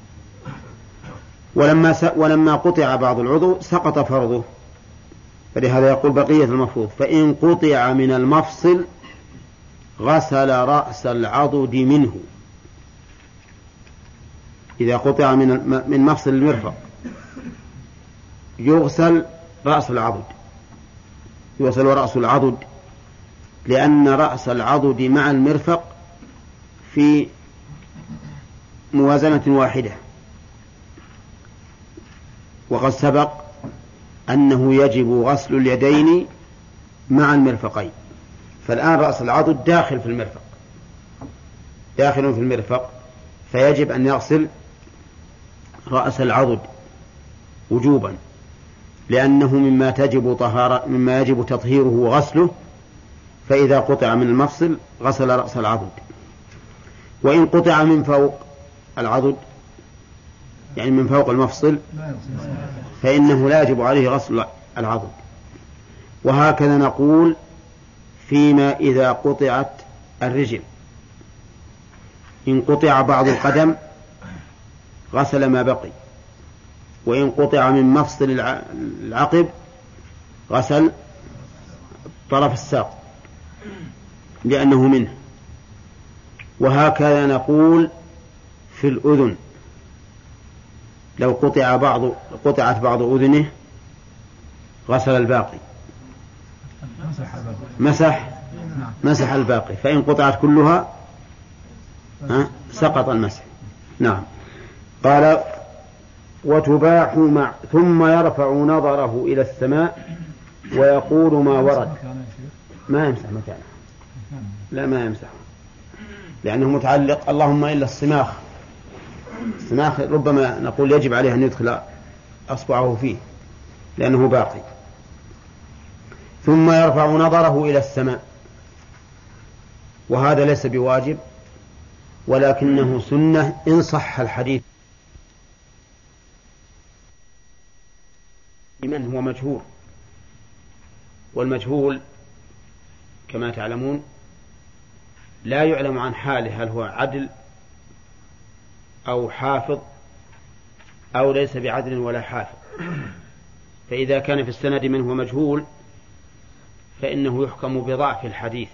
ولما, س... ولما قطع بعض العضو سقط فرضه، فلهذا يقول بقية المفروض. فإن قطع من المفصل غسل رأس العضد منه. إذا قطع من من مفصل المرفق يغسل رأس العضد، يغسل رأس العضد، لأن رأس العضد مع المرفق في موازنة واحدة، وقد سبق أنه يجب غسل اليدين مع المرفقين. فالآن رأس العضد داخل في المرفق، داخل في المرفق، فيجب أن يغسل رأس العضد وجوبا، لأنه مما تجب طهارة مما يجب تطهيره وغسله. فإذا قطع من المفصل غسل رأس العضد. وإن قطع من فوق العضد يعني من فوق المفصل فإنه لا يجب عليه غسل العضد. وهكذا نقول فيما إذا قطعت الرجل، إن قطع بعض القدم غسل ما بقي، وإن قطع من مفصل العقب غسل طرف الساق لأنه منه. وهكذا نقول في الأذن، لو قطع بعض قطعت بعض أذنه غسل الباقي، مسح مسح الباقي. فإن قطعت كلها سقط المسح. نعم. قال وتباح مع ثم يرفع نظره إلى السماء ويقول ما ورد. ما يمسح مكانه، لا ما يمسح، لأنه متعلق اللهم إلا الصماخ. الصماخ ربما نقول يجب عليه أن يدخل أصبعه فيه لأنه باقي. ثم يرفع نظره إلى السماء، وهذا ليس بواجب ولكنه سنة إن صح الحديث لمن هو مجهول، والمجهول كما تعلمون لا يعلم عن حاله هل هو عدل أو حافظ أو ليس بعدل ولا حافظ. فإذا كان في السند من هو مجهول فإنه يحكم بضعف الحديث.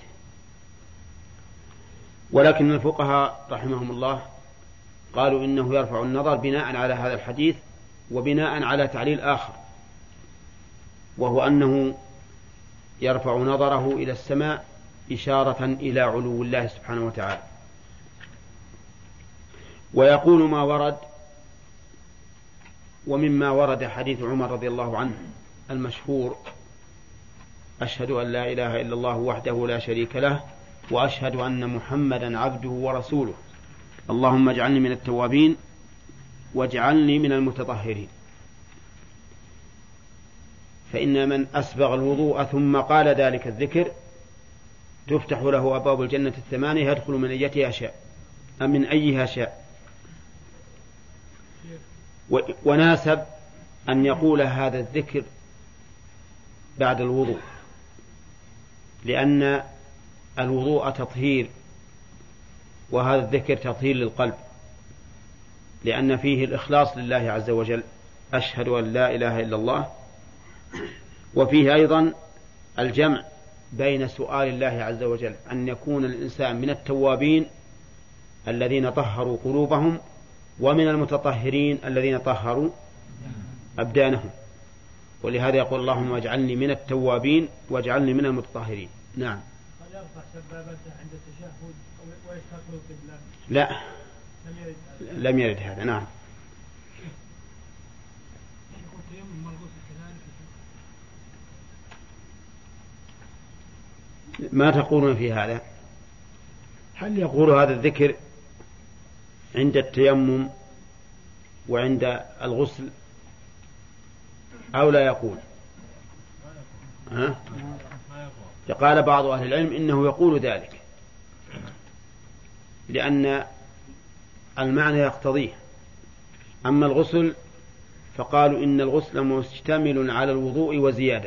ولكن الفقهاء رحمهم الله قالوا إنه يرفع النظر بناء على هذا الحديث وبناء على تعليل آخر، وهو أنه يرفع نظره إلى السماء إشارة إلى علو الله سبحانه وتعالى. ويقول ما ورد، ومما ورد حديث عمر رضي الله عنه المشهور أشهد أن لا إله إلا الله وحده لا شريك له وأشهد أن محمدا عبده ورسوله اللهم اجعلني من التوابين واجعلني من المتطهرين. فإن من أسبغ الوضوء ثم قال ذلك الذكر تفتح له أبواب الجنة الثمانية يدخل من أيتها شاء أم من أيها شاء. وناسب أن يقول هذا الذكر بعد الوضوء، لأن الوضوء تطهير وهذا الذكر تطهير للقلب، لأن فيه الإخلاص لله عز وجل أشهد أن لا إله إلا الله. وفيه أيضا الجمع بين سؤال الله عز وجل أن يكون الإنسان من التوابين الذين طهروا قلوبهم ومن المتطهرين الذين طهروا أبدانهم. ولهذا يقول اللهم اجعلني من التوابين واجعلني من المتطهرين. نعم. هل يرفع سبابته عند التشهد ويستقبل القبلة؟ لا لم يرد هذا. نعم. ما تقولون في هذا؟ هل يقول هذا الذكر عند التيمم وعند الغسل أو لا يقول؟ ها؟ قال بعض أهل العلم إنه يقول ذلك لأن المعنى يقتضيه. أما الغسل فقالوا إن الغسل مشتمل على الوضوء وزيادة،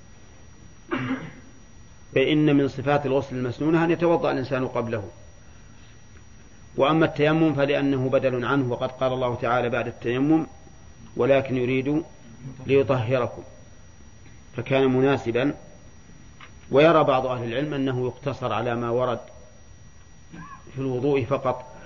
فإن من صفات الغسل المسنونة أن يتوضأ الإنسان قبله. وأما التيمم فلأنه بدل عنه، وقد قال الله تعالى بعد التيمم ولكن يريد ليطهركم، فكان مناسبا. ويرى بعض أهل العلم أنه يقتصر على ما ورد في الوضوء فقط،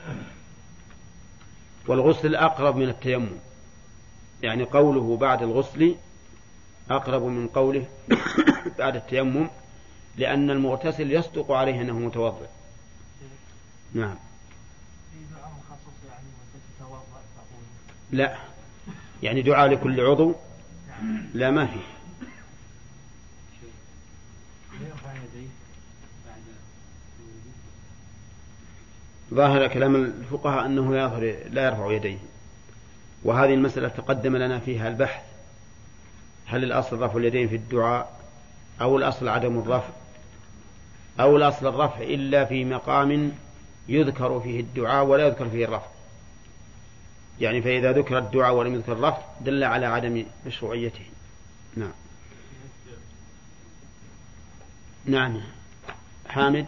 والغسل أقرب من التيمم، يعني قوله بعد الغسل أقرب من قوله بعد التيمم، لأن المغتسل يصدق عليه أنه متوضئ. نعم. لا، يعني دعاء لكل عضو لا، ما فيه. ظاهر كلام الفقهاء أنه لا يرفع يديه، وهذه المسألة تقدم لنا فيها البحث، هل الأصل رفع اليدين في الدعاء أو الأصل عدم الرفع، أو الأصل الرفع إلا في مقام يذكر فيه الدعاء ولا يذكر فيه الرفع، يعني فإذا ذكر الدعاء ولم يذكر الرفع دل على عدم مشروعيته. نعم. نعم. حامد.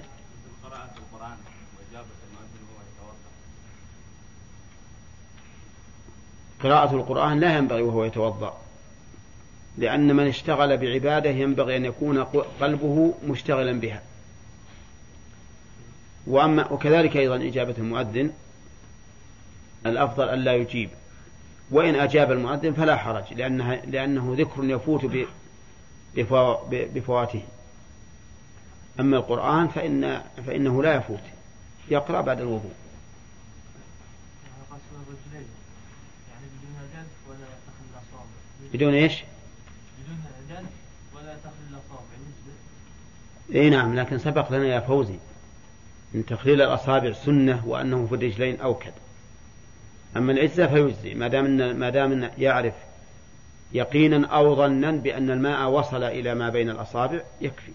قراءة القرآن لا ينبغي وهو يتوضأ، لأن من اشتغل بعبادة ينبغي أن يكون قلبه مشتغلا بها. وأما وكذلك أيضا إجابة المؤذن الأفضل أن لا يجيب، وإن أجاب المؤذن فلا حرج، لأنه, لأنه ذكر يفوت بفواته. أما القرآن فإن فإنه لا يفوت، يقرأ بعد الوضوء. بدون إيش؟ بدون دلك ولا تخليل الأصابع. إيه نعم، لكن سبق لنا يا فوزي من تخليل الأصابع سنة، وأنه في الرجلين أوكد. أما العزة فيجزي ما دام ما دام يعرف يقينا أو ظنا بأن الماء وصل إلى ما بين الأصابع يكفي.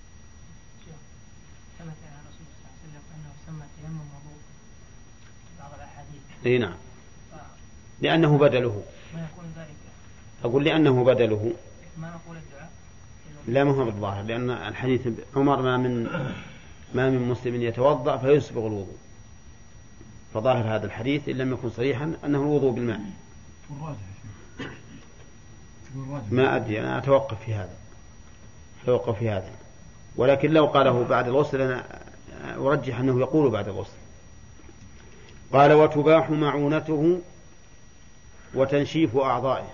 ثبت عن الرسول صلى الله عليه وسلم أنه سمى التيمم وضوء بعض الأحاديث. إيه نعم، لأنه بدله. ما يكون ذلك؟ أقول لأنه بدله. ما نقول الدعاء؟ لا، ما هو بالظاهر، لأن الحديث عمر ما من ما من مسلم يتوضأ فيسبغ الوضوء، فظاهر هذا الحديث إن لم يكن صريحا أنه الوضوء بالماء. ما أدري، أنا أتوقف في هذا أتوقف في هذا ولكن لو قاله بعد الغسل أنا أرجح أنه يقول بعد الغسل. قال وتباح معونته وتنشيف أعضائه.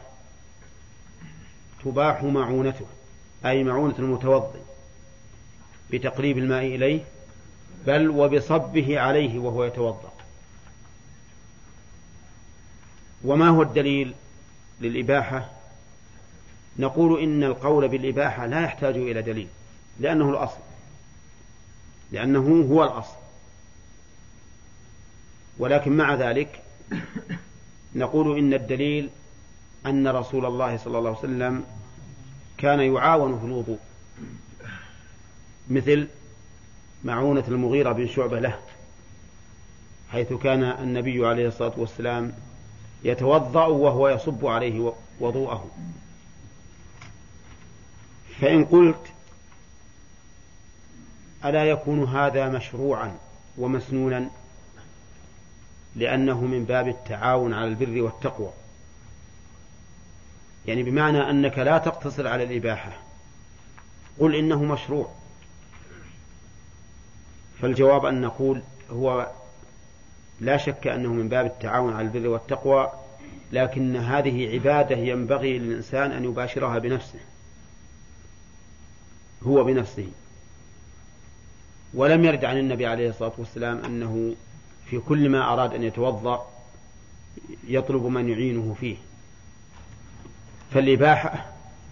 تباح معونته أي معونة المتوضئ بتقريب الماء إليه، بل وبصبه عليه وهو يتوضأ. وما هو الدليل للإباحة؟ نقول إن القول بالإباحة لا يحتاج إلى دليل، لأنه الأصل، لأنه هو الأصل. ولكن مع ذلك نقول إن الدليل أن رسول الله صلى الله عليه وسلم كان يعاون في الوضوء، مثل معونة المغيرة بن شعبة له، حيث كان النبي عليه الصلاة والسلام يتوضأ وهو يصب عليه وضوءه. فإن قلت ألا يكون هذا مشروعا ومسنونا لأنه من باب التعاون على البر والتقوى، يعني بمعنى أنك لا تقتصر على الإباحة، قل إنه مشروع. فالجواب أن نقول هو لا شك أنه من باب التعاون على البر والتقوى، لكن هذه عبادة ينبغي للإنسان أن يباشرها بنفسه، هو بنفسه. ولم يرد عن النبي عليه الصلاة والسلام أنه في كل ما أراد أن يتوضأ يطلب من يعينه فيه. فالإباحة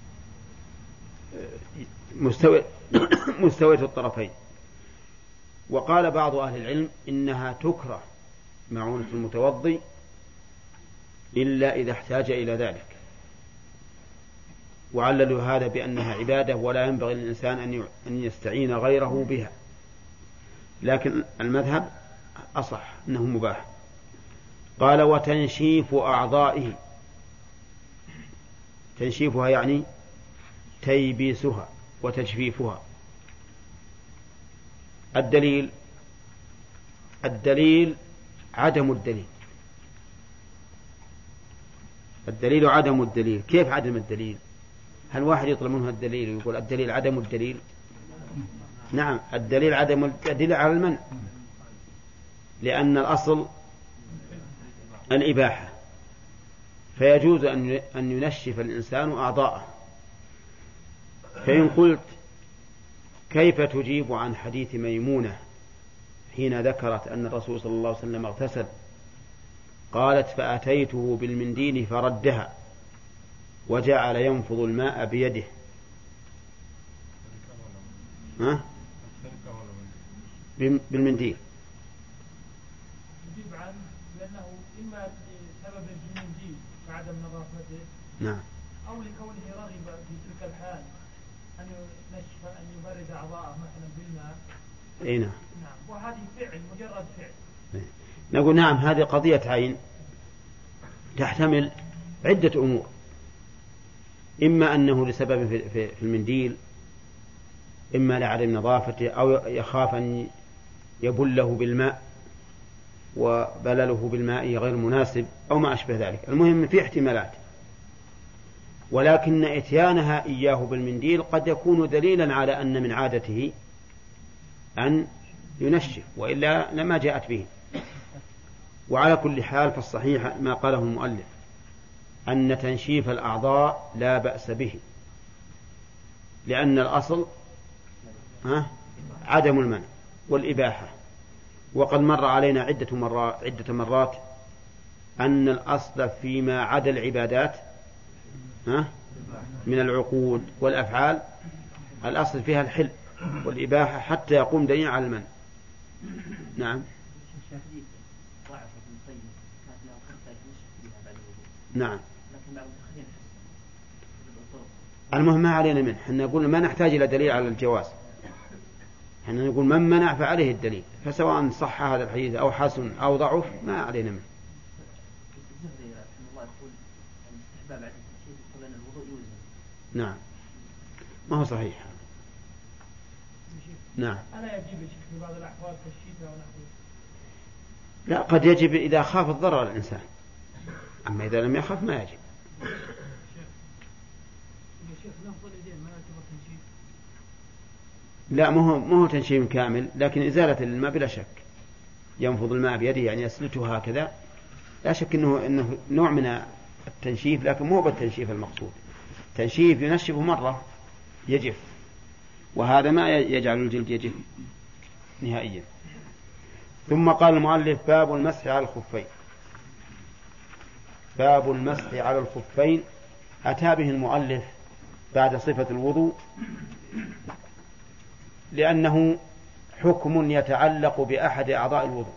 مستوى مستوية الطرفين. وقال بعض أهل العلم إنها تكره معونة المتوضي إلا إذا احتاج إلى ذلك، وعللوا هذا بأنها عبادة ولا ينبغي للإنسان أن يستعين غيره بها، لكن المذهب أصح أنه مباح. قال وتنشيف أعضائه، تنشيفها يعني تيبيسها وتجفيفها. الدليل الدليل عدم الدليل الدليل عدم الدليل. كيف عدم الدليل؟ هل واحد يطلب منه الدليل ويقول الدليل عدم الدليل؟ نعم، الدليل عدم الدليل على المنع، لأن الأصل الإباحة، فيجوز أن ينشف الإنسان أعضاءه. فإن قلت كيف تجيب عن حديث ميمونة حين ذكرت أن الرسول صلى الله عليه وسلم اغتسل؟ قالت فأتيته بالمنديل فردها وجعل ينفض الماء بيده. ها؟ بالمنديل. يجيب عنه لأنه إما بسبب المنديل وعدم نظافته، نعم، أو لكونه رغب في تلك الحال أن ينشف أن يبرد أعضاءه مثلا بالماء. أي نعم. نعم، وهذه فعل مجرد فعل. نقول نعم، هذه قضية عين تحتمل عدة أمور، إما أنه لسبب في المنديل، إما لعدم نظافته، أو يخاف أن يبله بالماء وبلله بالماء غير مناسب، أو ما أشبه ذلك. المهم في احتمالات، ولكن إتيانها إياه بالمنديل قد يكون دليلا على أن من عادته أن ينشف، وإلا لما جاءت به. وعلى كل حال فالصحيح ما قاله المؤلف أن تنشيف الأعضاء لا بأس به، لأن الأصل عدم المنع والإباحة. وقد مر علينا عدة مرات, عدة مرات أن الأصل فيما عدا العبادات من العقود والأفعال الأصل فيها الحل والإباحة حتى يقوم دليل على المنع. نعم. نعم. المهم ما علينا منه، احنا نقول ما نحتاج إلى دليل على الجواز، احنا نقول من منع فعليه الدليل، فسواء صح هذا الحديث أو حسن أو ضعف ما علينا منه. نعم، ما هو صحيح. نعم. ألا يجب في بعض الأحوال كالشتاء ونحوه؟ لا، قد يجب إذا خاف الضرر على الإنسان، أما إذا لم يخاف ما يجب. لا، ما هو ما هو تنشيف كامل، لكن إزالة الماء بلا شك. ينفض الماء بيده يعني يسلته هكذا، لا شك إنه إنه نوع من التنشيف، لكن مو بالتنشيف المقصود. تنشيف ينشفه مرة يجف، وهذا ما يجعل الجلد يجف نهائيا. ثم قال المؤلف باب المسح على الخفين. باب المسح على الخفين أتى به المؤلف بعد صفة الوضوء، لأنه حكم يتعلق بأحد أعضاء الوضوء،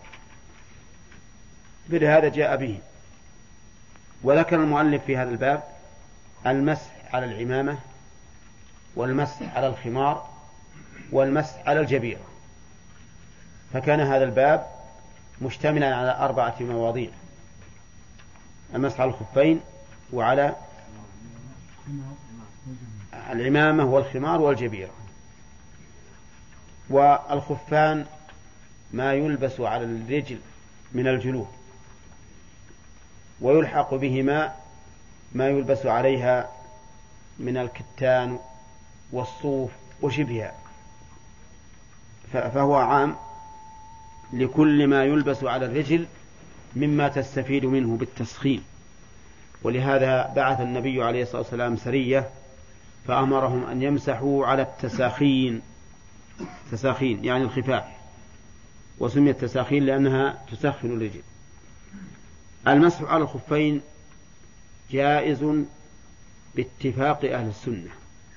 فلهذا جاء به. وذكر المؤلف في هذا الباب المسح على العمامة، والمسح على الخمار، والمسح على الجبيرة، فكان هذا الباب مشتملا على أربعة مواضيع: المسح على الخفين، وعلى العمامة والخمار والجبيرة. والخفان ما يلبس على الرجل من الجلود، ويلحق بهما ما يلبس عليها من الكتان والصوف وشبهها، فهو عام لكل ما يلبس على الرجل مما تستفيد منه بالتسخين. ولهذا بعث النبي عليه الصلاة والسلام سرية فأمرهم أن يمسحوا على التساخين، تساخين يعني الخفاف، وسميت تساخين لأنها تسخن الرجل. المسح على الخفين جائز باتفاق أهل السنة،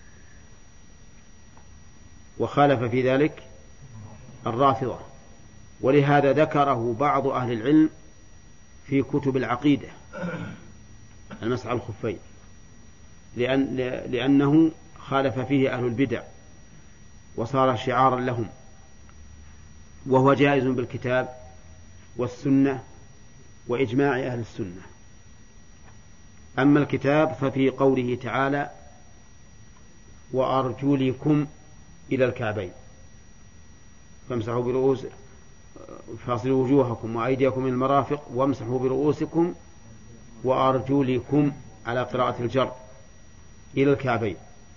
وخالف في ذلك الرافضة، ولهذا ذكره بعض أهل العلم في كتب العقيدة المسح على الخفين. لأن لأنه خالف فيه أهل البدع وصار شعارا لهم، وهو جائز بالكتاب والسنة وإجماع أهل السنة. أما الكتاب ففي قوله تعالى وأرجلكم إلى الكعبين فامسحوا برؤوس فاصلوا وجوهكم وأيديكم إلى المرافق وامسحوا برؤوسكم وأرجلكم على قراءة الجر إلى الكعبين.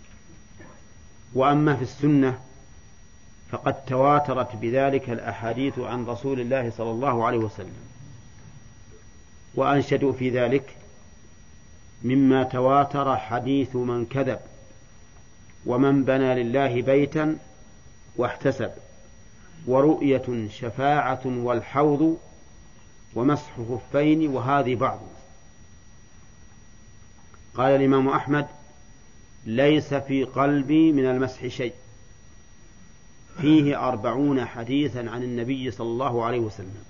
وأما في السنة فقد تواترت بذلك الأحاديث عن رسول الله صلى الله عليه وسلم، وأنشدوا في ذلك مما تواتر حديث من كذب ومن بنى لله بيتا واحتسب ورؤية شفاعة والحوض ومسح خفين وهذه بعض. قال الإمام أحمد ليس في قلبي من المسح شيء، فيه أربعون حديثا عن النبي صلى الله عليه وسلم،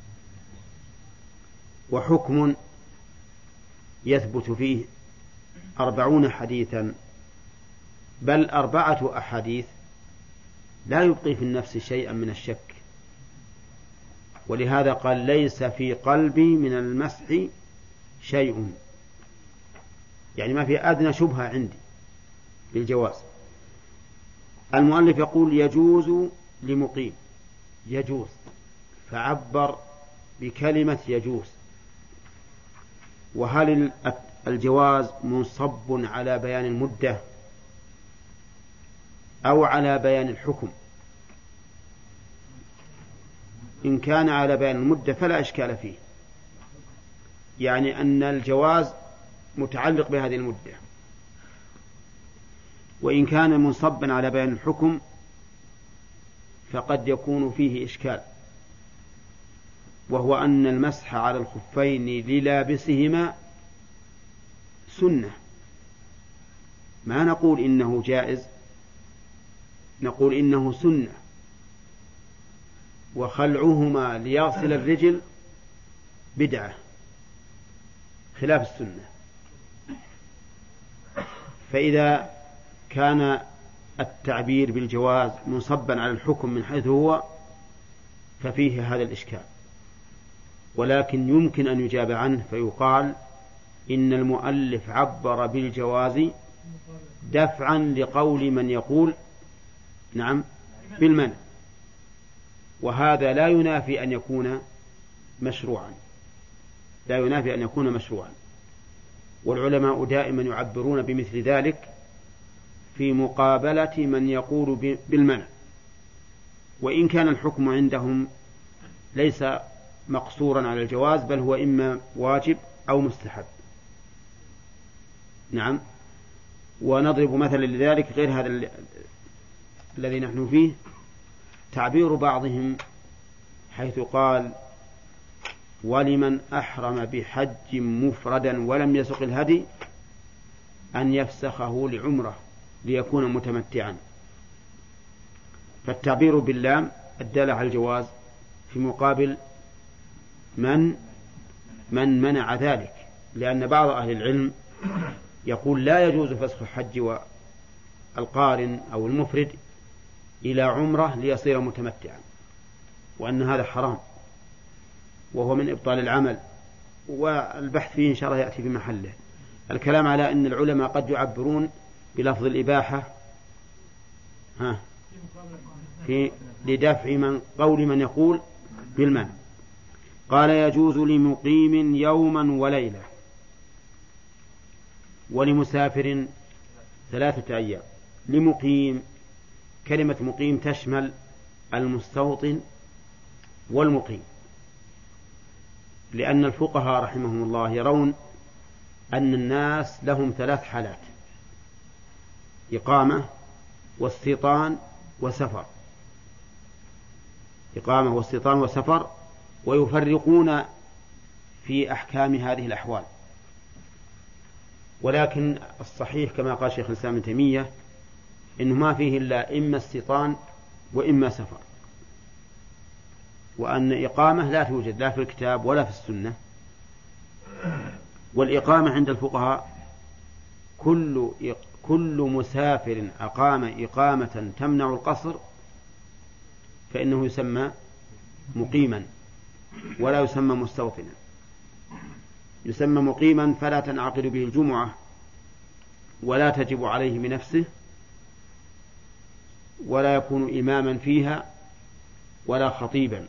وحكم يثبت فيه أربعون حديثا بل أربعة أحاديث لا يبقي في النفس شيئا من الشك، ولهذا قال ليس في قلبي من المسح شيء، يعني ما في أدنى شبهة عندي بالجواز. المؤلف يقول يجوز لمقيم، يجوز فعبر بكلمة يجوز. وهل الجواز منصب على بيان المدة أو على بيان الحكم؟ إن كان على بيان المدة فلا إشكال فيه، يعني أن الجواز متعلق بهذه المدة. وإن كان منصبا على بيان الحكم فقد يكون فيه إشكال، وهو أن المسح على الخفين للابسهما سنة، ما نقول إنه جائز، نقول إنه سنة، وخلعهما ليغسل الرجل بدعة خلاف السنة. فإذا كان التعبير بالجواز منصبا على الحكم من حيث هو ففيه هذا الإشكال، ولكن يمكن أن يجاب عنه فيقال إن المؤلف عبر بالجواز دفعا لقول من يقول نعم بالمنع، وهذا لا ينافي أن يكون مشروعا، لا ينافي أن يكون مشروعا. والعلماء دائما يعبرون بمثل ذلك في مقابلة من يقول بالمنع، وإن كان الحكم عندهم ليس مقصورا على الجواز بل هو إما واجب أو مستحب. نعم. ونضرب مثلا لذلك غير هذا الذي نحن فيه، تعبير بعضهم حيث قال ولمن أحرم بحج مفردا ولم يسق الهدي أن يفسخه لعمره ليكون متمتعا. فالتعبير باللام الدالة على الجواز في مقابل من من منع ذلك، لأن بعض أهل العلم يقول لا يجوز فسخ الحج والقارن أو المفرد إلى عمره ليصير متمتعا، وأن هذا حرام وهو من إبطال العمل، والبحث فيه إن شاء الله يأتي في محله. الكلام على أن العلماء قد يعبرون بلفظ الإباحة ها في لدفع من قول من يقول بالمنع. قال يجوز لمقيم يوما وليلة ولمسافر ثلاثة أيام. لمقيم، كلمة مقيم تشمل المستوطن والمقيم، لأن الفقهاء رحمهم الله يرون أن الناس لهم ثلاث حالات: إقامة واستيطان وسفر. إقامة واستيطان وسفر، ويفرقون في أحكام هذه الأحوال. ولكن الصحيح كما قال شيخ الإسلام ابن تيمية إنه ما فيه إلا إما استيطان وإما سفر، وأن إقامة لا توجد لا في الكتاب ولا في السنة. والإقامة عند الفقهاء كل كل مسافر أقام إقامة تمنع القصر فإنه يسمى مقيما ولا يسمى مستوطنا. يسمى مقيما فلا تنعقد به الجمعة ولا تجب عليه بنفسه ولا يكون إماما فيها ولا خطيبا،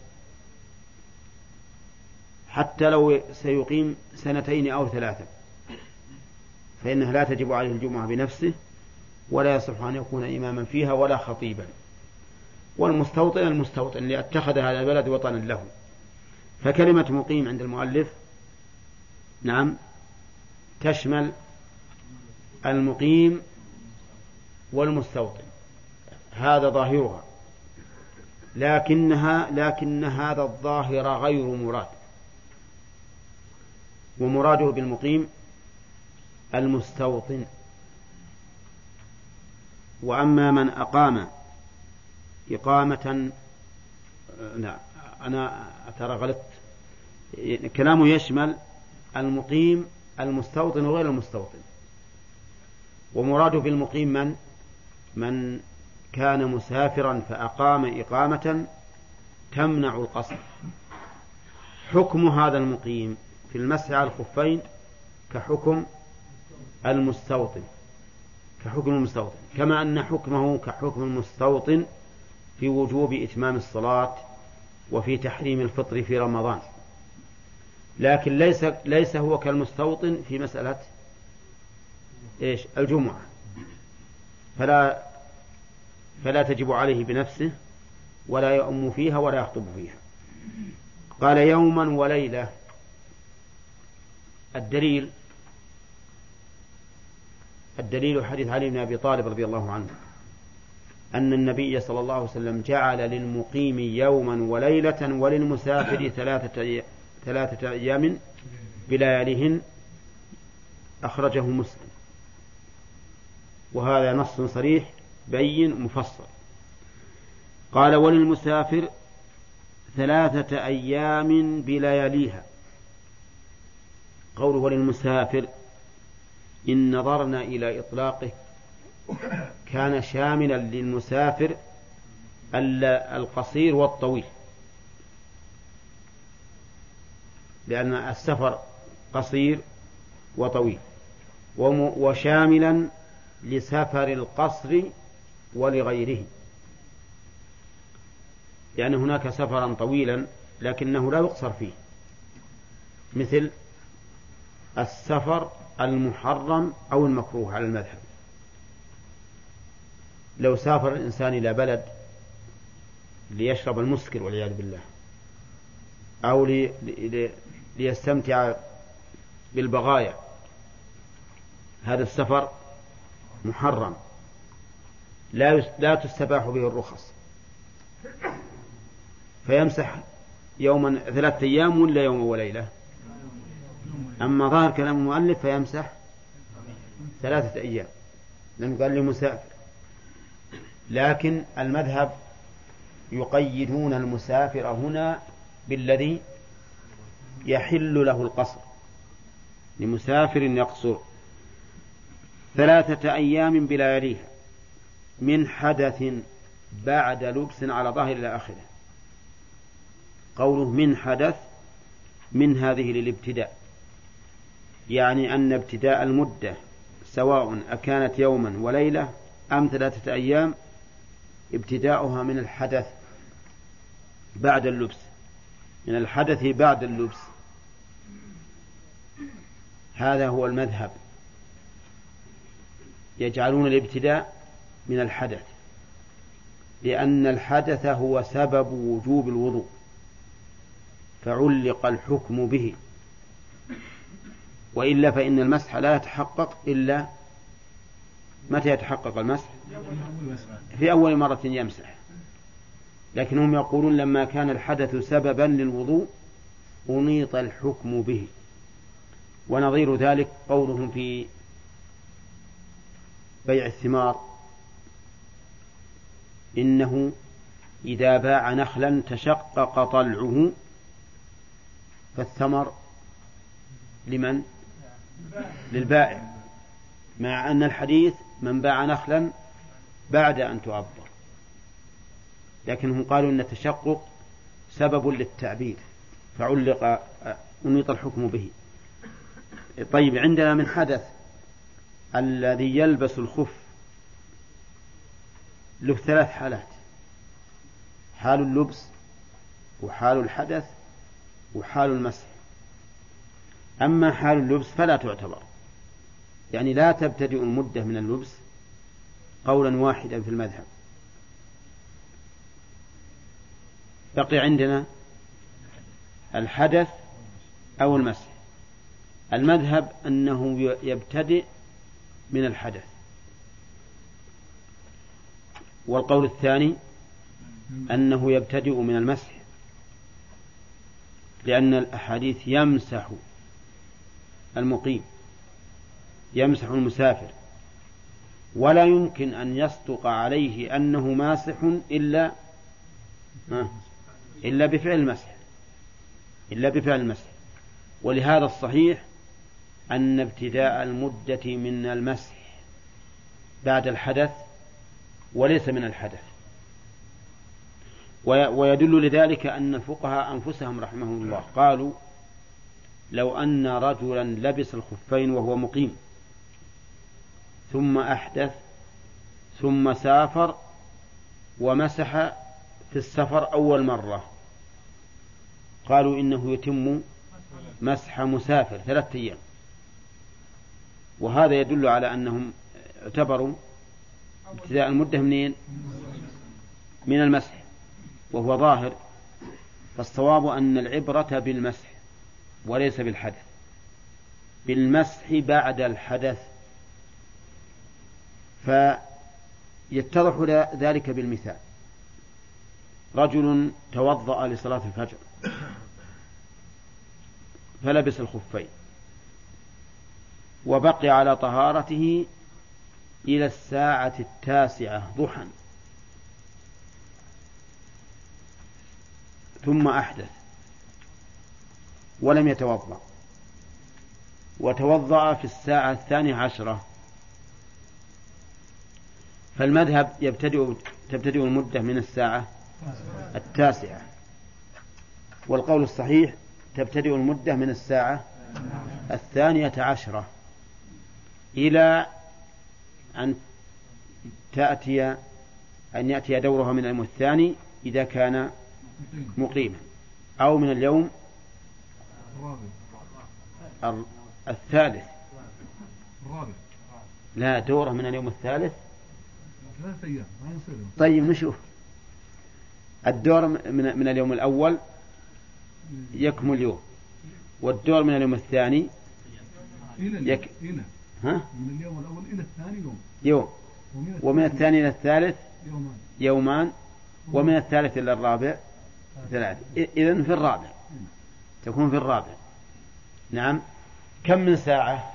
حتى لو سيقيم سنتين أو ثلاثة فإنها لا تجب عليه الجمعة بنفسه ولا يصح أن يكون إماما فيها ولا خطيبا. والمستوطن المستوطن لأتخذ هذا البلد وطنا له. فكلمة مقيم عند المؤلف نعم تشمل المقيم والمستوطن، هذا ظاهرها، لكنها لكن هذا الظاهر غير مراد، ومراده بالمقيم المستوطن. وأما من أقام إقامة، لا أنا أترى غلطت، كلامه يشمل المقيم المستوطن وغير المستوطن، ومراده بالمقيم من من كان مسافرا فأقام إقامة تمنع القصر. حكم هذا المقيم في المسح على الخفين كحكم المستوطن كحكم المستوطن كما أن حكمه كحكم المستوطن في وجوب إتمام الصلاة وفي تحريم الفطر في رمضان، لكن ليس ليس هو كالمستوطن في مسألة إيش الجمعة، فلا فلا تجب عليه بنفسه ولا يؤم فيها ولا يخطب فيها. قال يوما وليلة. الدليل الدليل حديث علي بن أبي طالب رضي الله عنه أن النبي صلى الله عليه وسلم جعل للمقيم يوما وليلة وللمسافر ثلاثة ثلاثة أيام بلياليهن، أخرجه مسلم، وهذا نص صريح بين مفصل. قال وللمسافر ثلاثة أيام بلياليها. قوله وللمسافر إن نظرنا إلى إطلاقه كان شاملا للمسافر القصير والطويل، لأن السفر قصير وطويل، وشاملا لسفر القصر ولغيره، لأن هناك سفرا طويلا لكنه لا يقصر فيه، مثل السفر المحرم أو المكروه على المذهب. لو سافر الإنسان إلى بلد ليشرب المسكر والعياذ بالله أو لي لي ليستمتع بالبغايا، هذا السفر محرم لا لا تستباح به الرخص، فيمسح يوما ثلاثة أيام ولا يوم وليلة. أما ظاهر كلام المؤلف فيمسح ثلاثة أيام لأنه قال لي مسافر، لكن المذهب يقيدون المسافر هنا بالذي يحل له القصر، لمسافر يقصر ثلاثة أيام بلياليها من حدث بعد لبس على ظاهر إلى آخره. قوله من حدث من هذه للابتداء، يعني أن ابتداء المدة سواء أكانت يوما وليلة أم ثلاثة أيام ابتداؤها من الحدث بعد اللبس، من الحدث بعد اللبس. هذا هو المذهب، يجعلون الابتداء من الحدث لأن الحدث هو سبب وجوب الوضوء فعلق الحكم به، وإلا فإن المسح لا يتحقق إلا متى يتحقق المسح؟ في أول مرة يمسح، لكنهم يقولون لما كان الحدث سببا للوضوء أنيط الحكم به. ونظير ذلك قولهم في بيع الثمار إنه إذا باع نخلا تشقق طلعه فالثمر لمن؟ للبائع، مع أن الحديث من باع نخلا بعد أن تعبر، لكنهم قالوا أن التشقق سبب للتعبير فعلق أنيط الحكم به. طيب، عندنا من حدث الذي يلبس الخف له ثلاث حالات: حال اللبس وحال الحدث وحال المسح. أما حال اللبس فلا تعتبر، يعني لا تبتدئ المدة من اللبس قولا واحدا في المذهب. بقي عندنا الحدث أو المسح. المذهب أنه يبتدئ من الحدث، والقول الثاني أنه يبتدئ من المسح، لأن الأحاديث يمسح المقيم يمسح المسافر، ولا يمكن أن يصدق عليه أنه ماسح إلا إلا بفعل المسح إلا بفعل المسح. ولهذا الصحيح أن ابتداء المدة من المسح بعد الحدث وليس من الحدث. ويدل لذلك أن الفقهاء أنفسهم رحمهم الله قالوا: لو أن رجلا لبس الخفين وهو مقيم ثم أحدث ثم سافر ومسح في السفر أول مرة، قالوا إنه يتم مسح مسافر ثلاثة أيام. وهذا يدل على أنهم اعتبروا ابتداء المدة منين؟ من المسح، وهو ظاهر. فالصواب أن العبرة بالمسح وليس بالحدث، بالمسح بعد الحدث. فيتضح ذلك بالمثال: رجل توضأ لصلاة الفجر فلبس الخفين وبقي على طهارته إلى الساعة التاسعة ضحى، ثم أحدث ولم يتوضأ، وتوضأ في الساعة الثانية عشرة، فالمذهب يبتدئ تبتدئ المدة من الساعة التاسعة، والقول الصحيح تبتدئ المدة من الساعة الثانية عشرة إلى أن تأتي أن يأتي دورها من اليوم الثاني إذا كان مقيما، أو من اليوم الثالث. لا، دوره من اليوم الثالث. طيب نشوف الدور من, من اليوم الأول يكمل يوم، والدور من اليوم الثاني يك... ها؟ من اليوم الأول إلى الثاني يوم يوم، ومن الثاني إلى الثالث يومان, يومان ومن الثالث إلى الرابع ثلاث. إذن في الرابع تكون في الرابع. نعم. كم من ساعة؟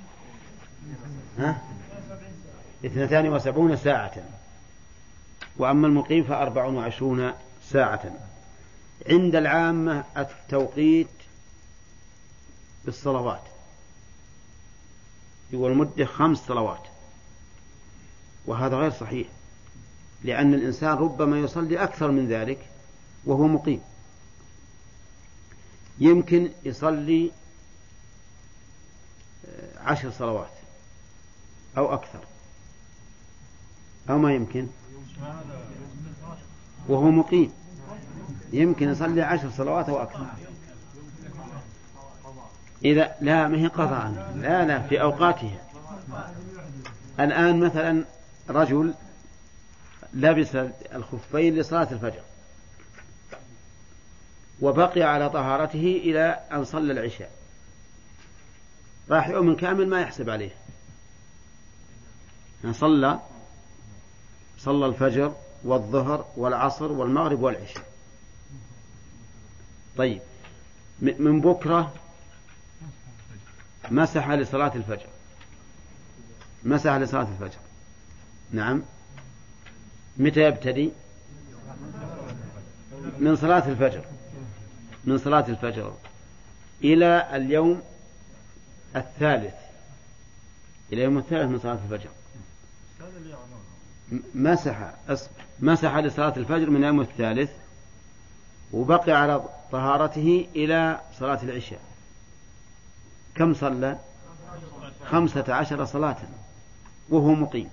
ها؟ اثنتان وسبعون ساعة. وأما المقيم فأربع وعشرون ساعة. عند العامة التوقيت بالصلوات، يقول المدة خمس صلوات، وهذا غير صحيح، لأن الإنسان ربما يصلي أكثر من ذلك وهو مقيم. يمكن يصلي عشر صلوات أو أكثر، أو ما يمكن وهو مقيم يمكن يصلي عشر صلوات أو أكثر. إذا لا ما هي قضاء، لا لا في أوقاتها. الآن مثلا رجل لبس الخفين لصلاة الفجر وبقي على طهارته إلى أن صلى العشاء، راح يوم كامل ما يحسب عليه، صلى صلى الفجر والظهر والعصر والمغرب والعشاء. طيب من بكرة مسح لصلاة الفجر مسح لصلاة الفجر نعم. متى يبتدي؟ من صلاة الفجر من صلاة الفجر إلى اليوم الثالث إلى يوم الثالث من صلاة الفجر. مسح مسح لصلاة الفجر من يوم الثالث وبقي على طهارته إلى صلاة العشاء. كم صلى؟ خمسة عشر صلاة وهو مقيم.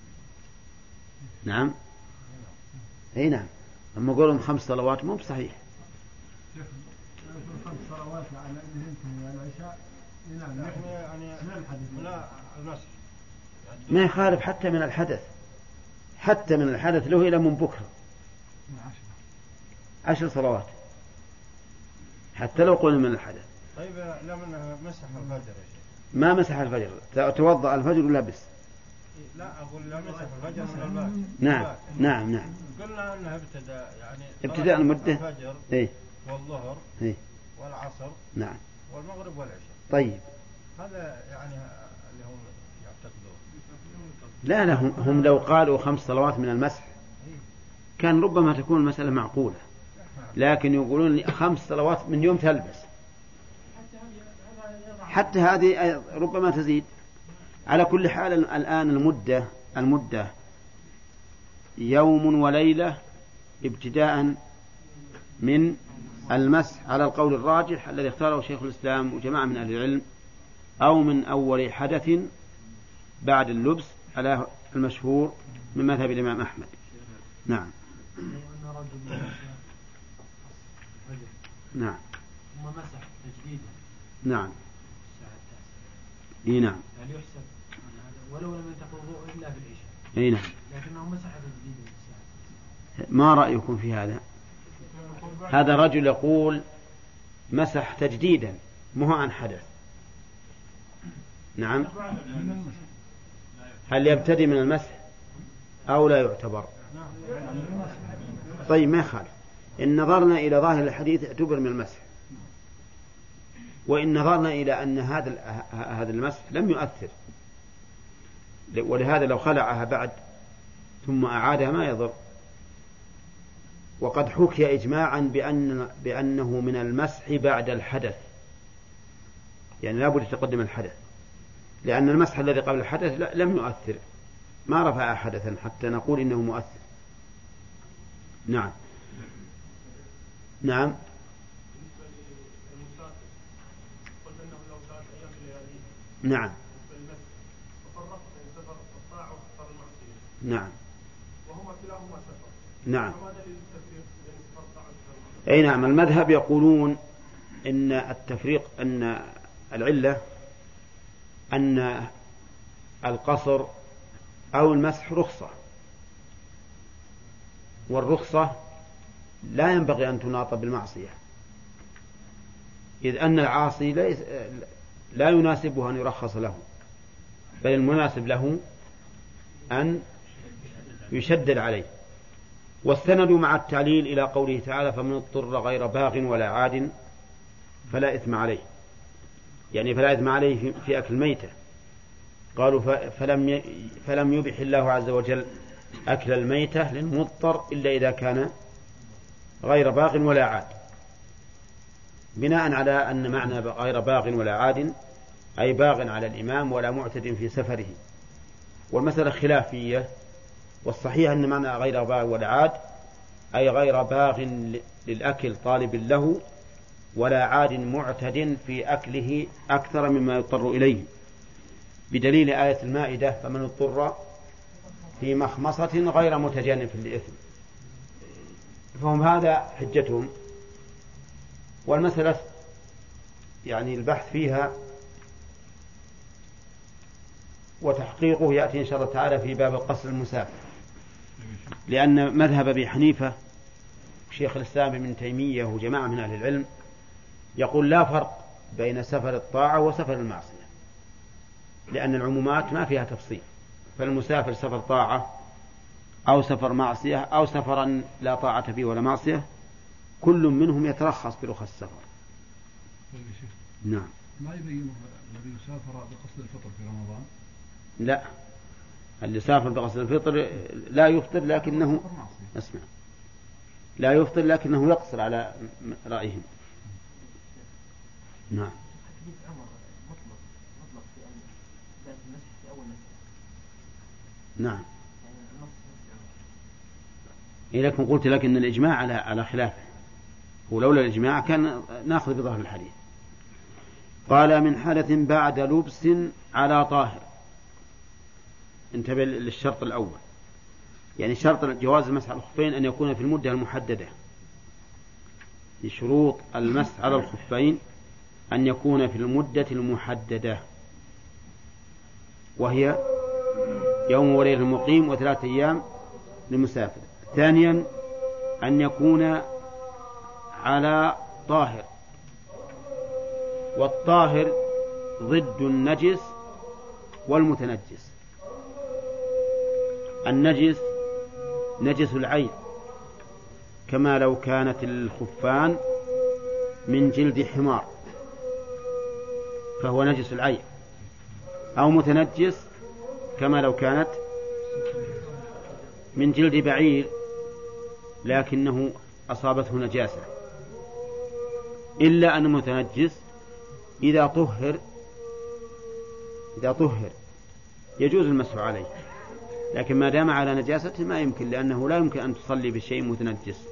نعم أي نعم. أما قولهم خمس صلوات مو بصحيح. خمس صلوات على العشاء ما يخالف حتى من الحدث، حتى من الحدث له إلى من بكرة عشر صلوات حتى لو قلنا من الحدث. طيب لما مسح الفجر يا شيخ؟ ما مسح الفجر، توضأ الفجر ولبس. لا أقول لا مسح الفجر من الباكر. نعم نعم نعم. قلنا أنها ابتدأ يعني ابتداء المدة الفجر إيه؟ والظهر إيه؟ والعصر نعم والمغرب والعشاء. طيب هذا يعني اللي هم يعتقدون. لا لا هم, هم لو قالوا خمس صلوات من المسح كان ربما تكون المسألة معقولة، لكن يقولون خمس صلوات من يوم تلبس، حتى هذه ربما تزيد. على كل حال الآن المدة المدة يوم وليلة ابتداء من المسح على القول الراجح الذي اختاره شيخ الإسلام وجماعة من أهل العلم، أو من أول حدث بعد اللبس على المشهور من مذهب الإمام أحمد. نعم نعم ثم مسح تجديدا. نعم اي نعم يعني يحسب ولو لم ينتقل الوضوء إلا في العشاء. اي نعم لكنه مسح تجديدا. ما رأيكم في هذا؟ هذا رجل يقول مسح تجديدا مو عن حدث. نعم هل يبتدي من المسح أو لا يعتبر؟ طيب ما يخالف. إن نظرنا إلى ظاهر الحديث اعتبر من المسح، وإن نظرنا إلى أن هذا هذا المسح لم يؤثر، ولهذا لو خلعها بعد ثم أعادها ما يضر. وقد حكي إجماعا بأن بأنه من المسح بعد الحدث، يعني لا بد يتقدم الحدث، لأن المسح الذي قبل الحدث لم يؤثر، ما رفع حدثا حتى نقول إنه مؤثر. نعم نعم نعم نعم نعم أي نعم. المذهب يقولون إن التفريق أن العلة أن القصر أو المسح رخصة، والرخصة لا ينبغي أن تناط بالمعصية، إذ أن العاصي لا يناسبه أن يرخص له، بل المناسب له أن يشدد عليه. واستندوا مع التعليل إلى قوله تعالى فمن اضطر غير باغ ولا عاد فلا إثم عليه، يعني فلا إثم عليه في أكل الميتة. قالوا فلم فلم يبح الله عز وجل أكل الميتة للمضطر إلا إذا كان غير باغ ولا عاد، بناء على أن معنى غير باغ ولا عاد أي باغ على الإمام ولا معتد في سفره. والمسألة خلافية، والصحيح أن معنى غير باغ ولا عاد أي غير باغ للأكل طالب له ولا عاد معتد في أكله أكثر مما يضطر إليه، بدليل آية المائدة فمن اضطر في مخمصة غير متجانف لإثم. فهم هذا حجتهم. والمسألة يعني البحث فيها وتحقيقه يأتي إن شاء الله تعالى في باب القصر المسافر، لأن مذهب أبي حنيفة شيخ الإسلام ابن تيمية وجماعة من أهل العلم يقول لا فرق بين سفر الطاعة وسفر المعصية، لأن العمومات ما فيها تفصيل، فالمسافر سفر طاعة أو سفر معصية أو سفرا لا طاعة فيه ولا معصية كل منهم يترخص برخص السفر. نعم. ما يبين الذي يسافر بقصد الفطر في رمضان؟ لا، اللي سافر بقصد الفطر لا يفطر لكنه اسمع لا يفطر لكنه يقصر على رأيهم. نعم. حديث عمر مطلق مطلق في المسح في أول نعم. لكن قلت لك إن الإجماع على على خلافه، ولولا الإجماع كان نأخذ بظهر الحديث. قال من حدث بعد لبس على طاهر. انتبه للشرط الأول، يعني شرط جواز المسح على الخفين أن يكون في المدة المحددة. لشروط المسح على الخفين أن يكون في المدة المحددة، وهي يوم وليلة المقيم وثلاثة أيام للمسافر. ثانيا أن يكون على طاهر، والطاهر ضد النجس والمتنجس. النجس نجس العين، كما لو كانت الخفان من جلد حمار فهو نجس العين، أو متنجس كما لو كانت من جلد بعير لكنه أصابته نجاسة، إلا أن متنجس إذا طهر إذا طهر يجوز المسح عليه، لكن ما دام على نجاسته ما يمكن، لأنه لا يمكن أن تصلي بشيء متنجس.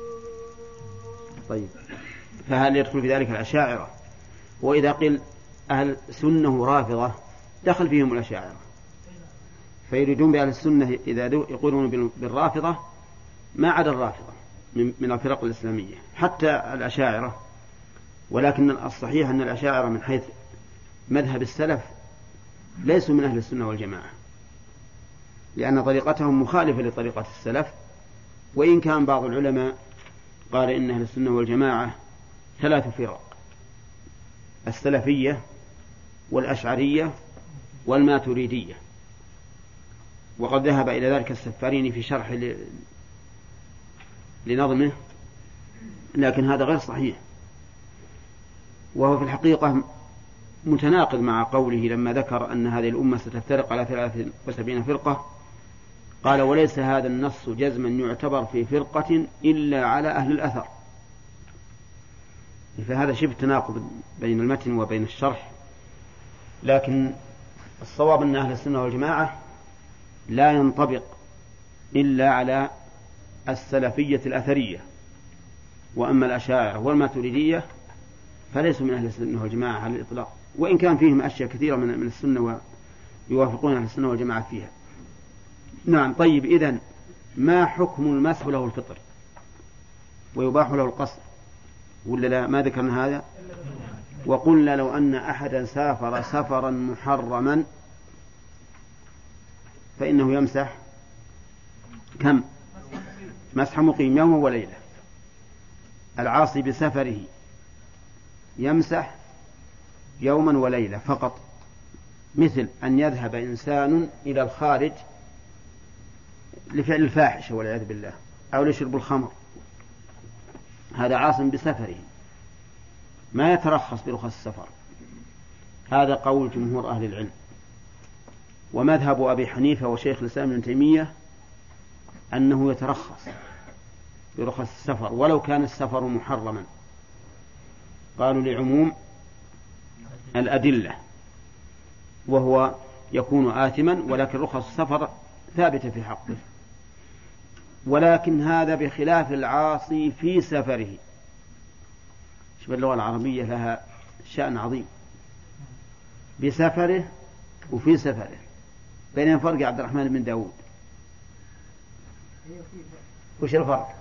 طيب، فهل يدخل في ذلك الأشاعرة؟ وإذا قيل أهل سنة رافضة دخل فيهم الأشاعرة، فيريدون بأهل السنة إذا يقولون بالرافضة ما عدا الرافضة من الفرق الإسلامية حتى الأشاعرة. ولكن الصحيح أن الأشاعرة من حيث مذهب السلف ليسوا من أهل السنة والجماعة، لأن طريقتهم مخالفة لطريقة السلف. وإن كان بعض العلماء قال إن أهل السنة والجماعة ثلاث فرق: السلفية والأشعرية والماتريدية، وقد ذهب إلى ذلك السفاريني في شرح لنظمه، لكن هذا غير صحيح، وهو في الحقيقة متناقض مع قوله لما ذكر أن هذه الأمة ستفترق على ثلاث وسبعين فرقة، قال: وليس هذا النص جزما يعتبر في فرقة إلا على أهل الأثر. فهذا شبه تناقض بين المتن وبين الشرح. لكن الصواب أن أهل السنة والجماعة لا ينطبق إلا على السلفية الأثرية، وأما الأشاعرة والماتريدية فليسوا من أهل السنة والجماعة على الإطلاق، وإن كان فيهم أشياء كثيرة من السنة ويوافقون أهل السنة والجماعة فيها. نعم. طيب، إذن ما حكم المسح له الفطر ويباح له القصر ولا لا؟ ما ذكرنا هذا. وقلنا لو أن أحدا سافر سفرا محرما فإنه يمسح كم؟ مسح مقيم يوم وليلة. العاصي بسفره يمسح يوما وليلة فقط، مثل أن يذهب إنسان إلى الخارج لفعل الفاحشة والعياذ بالله، أو لشرب الخمر، هذا عاص بسفره ما يترخص برخص السفر. هذا قول جمهور أهل العلم. ومذهب أبي حنيفة وشيخ الإسلام ابن تيمية أنه يترخص برخص السفر ولو كان السفر محرما، قالوا لعموم الأدلة، وهو يكون آثما، ولكن رخص السفر ثابتة في حقه. ولكن هذا بخلاف العاصي في سفره. شوف اللغة العربية لها شأن عظيم، بسفره وفي سفره. بينهم فرق يا عبد الرحمن بن داود؟ وش الفرق؟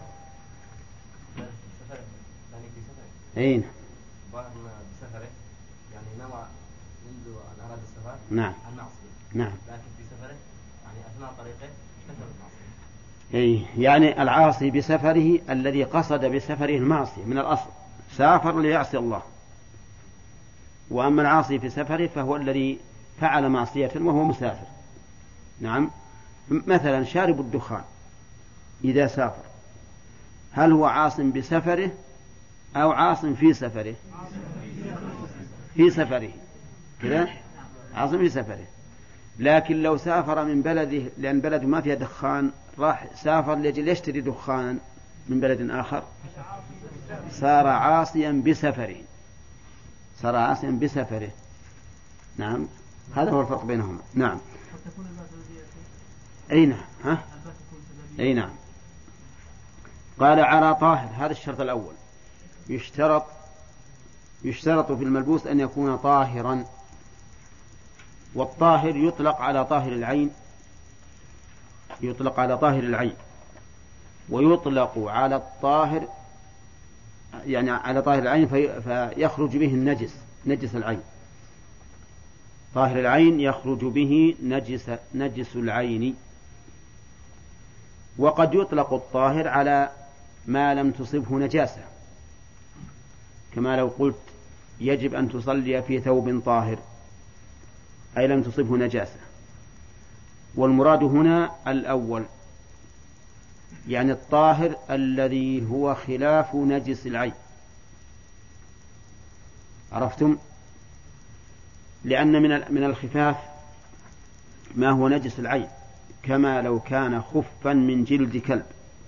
أين؟ بسفره يعني نوع منذ أن أراد السفر نعم المعصية، نعم، لكن في سفره يعني أثناء طريقه اشتكى المعصية. أي يعني العاصي بسفره الذي قصد بسفره المعصية من الأصل، سافر ليعصي الله. وأما العاصي في سفره فهو الذي فعل معصية وهو مسافر. نعم. مثلا شارب الدخان إذا سافر هل هو عاص بسفره أو عاص في سفره؟ في سفره كذا، عاص في سفره. لكن لو سافر من بلده لأن بلده ما فيها دخان، راح سافر لأجل يشتري دخانا من بلد آخر، صار عاصيا بسفره، صار عاصيا بسفره. نعم، هذا هو الفرق بينهما. نعم. أي نعم. ها؟ أي نعم. قال على طاهر، هذا الشرط الأول. يشترط يشترط في الملبوس أن يكون طاهرا، والطاهر يطلق على طاهر العين، يطلق على طاهر العين، ويطلق على الطاهر يعني على طاهر العين في فيخرج به النجس، نجس العين. طاهر العين يخرج به نجس نجس العين. وقد يطلق الطاهر على ما لم تصبه نجاسة، كما لو قلت يجب أن تصلي في ثوب طاهر، أي لم تصبه نجاسة. والمراد هنا الأول، يعني الطاهر الذي هو خلاف نجس العين. عرفتم؟ لأن من من الخفاف ما هو نجس العين، كما لو كان خفا من جلد كلب،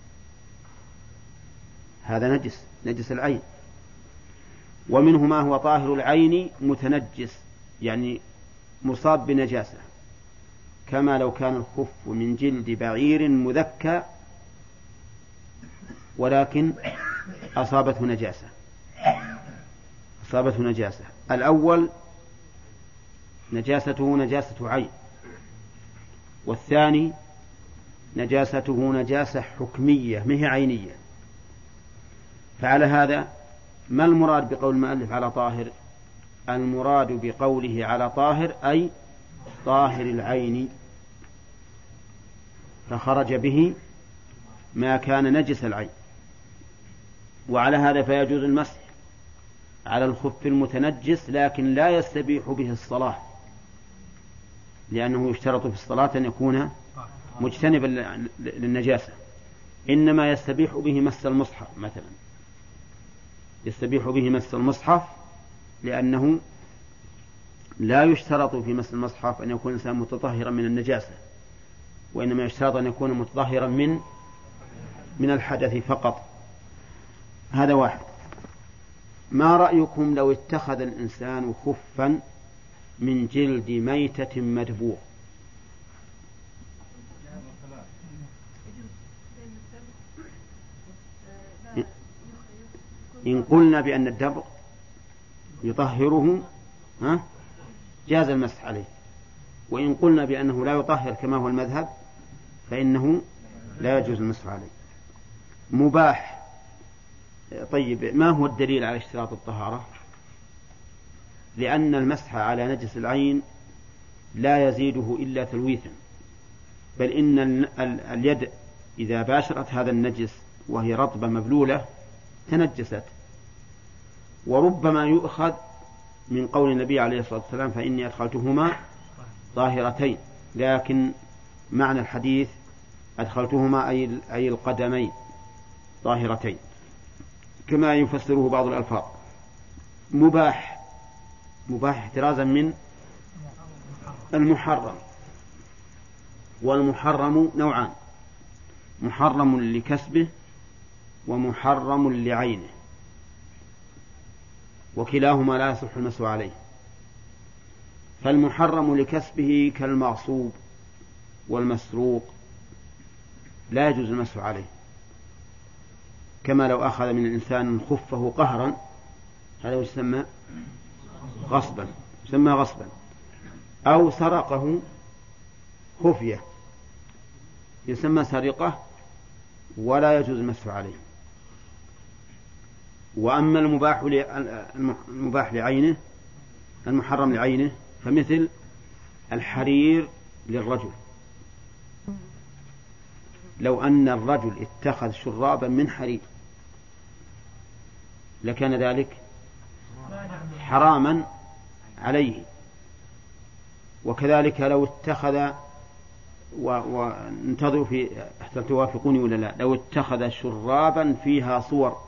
هذا نجس نجس العين. ومنه ما هو طاهر العين متنجس، يعني مصاب بنجاسة، كما لو كان الخف من جلد بعير مذكى ولكن أصابته نجاسة أصابته نجاسة. الأول نجاسته نجاسة عين، والثاني نجاسته نجاسة حكمية مه عينية. فعلى هذا ما المراد بقول المؤلف على طاهر؟ المراد بقوله على طاهر أي طاهر العين، فخرج به ما كان نجس العين. وعلى هذا فيجوز المسح على الخف المتنجس، لكن لا يستبيح به الصلاة، لأنه يشترط في الصلاة أن يكون مجتنبا للنجاسة. إنما يستبيح به مس المصحف مثلا، يستبيح به مس المصحف، لأنه لا يشترط في مس المصحف أن يكون الإنسان متطهرا من النجاسة، وإنما يشترط أن يكون متطهرا من من الحدث فقط. هذا واحد. ما رأيكم لو اتخذ الإنسان خفا من جلد ميتة مدبوغ؟ إن قلنا بأن الدبغ يطهره ها جاز المسح عليه، وإن قلنا بأنه لا يطهر كما هو المذهب فإنه لا يجوز المسح عليه. مباح. طيب، ما هو الدليل على اشتراط الطهارة؟ لأن المسح على نجس العين لا يزيده إلا تلويثا، بل إن اليد إذا باشرت هذا النجس وهي رطبة مبلولة تنجست. وربما يؤخذ من قول النبي عليه الصلاة والسلام فإني أدخلتهما طاهرتين، لكن معنى الحديث أدخلتهما أي القدمين طاهرتين، كما يفسره بعض الألفاظ. مباح. مباح احترازا من المحرم، والمحرم نوعان: محرم لكسبه ومحرم لعينه، وكلاهما لا يصح المسح عليه. فالمحرم لكسبه كالمغصوب والمسروق لا يجوز المسح عليه، كما لو أخذ من الإنسان خفه قهرا، هذا يسمى غصبا يسمى غصبا أو سرقه خفية يسمى سرقة ولا يجوز المسح عليه. وأما المباح المباح لعينه المحرم لعينه فمثل الحرير للرجل، لو أن الرجل اتخذ شرابا من حرير لكان ذلك حراما عليه. وكذلك لو اتخذ وانتظروا في حتى توافقوني ولا لا، لو اتخذ شرابا فيها صور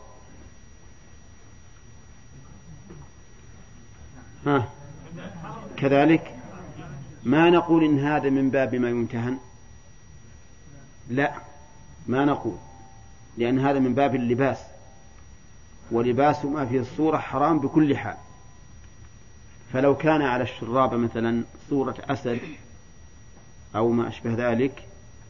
ها كذلك ما نقول إن هذا من باب ما يمتهن، لا ما نقول، لأن هذا من باب اللباس، ولباس ما فيه الصورة حرام بكل حال. فلو كان على الشراب مثلا صورة أسد أو ما أشبه ذلك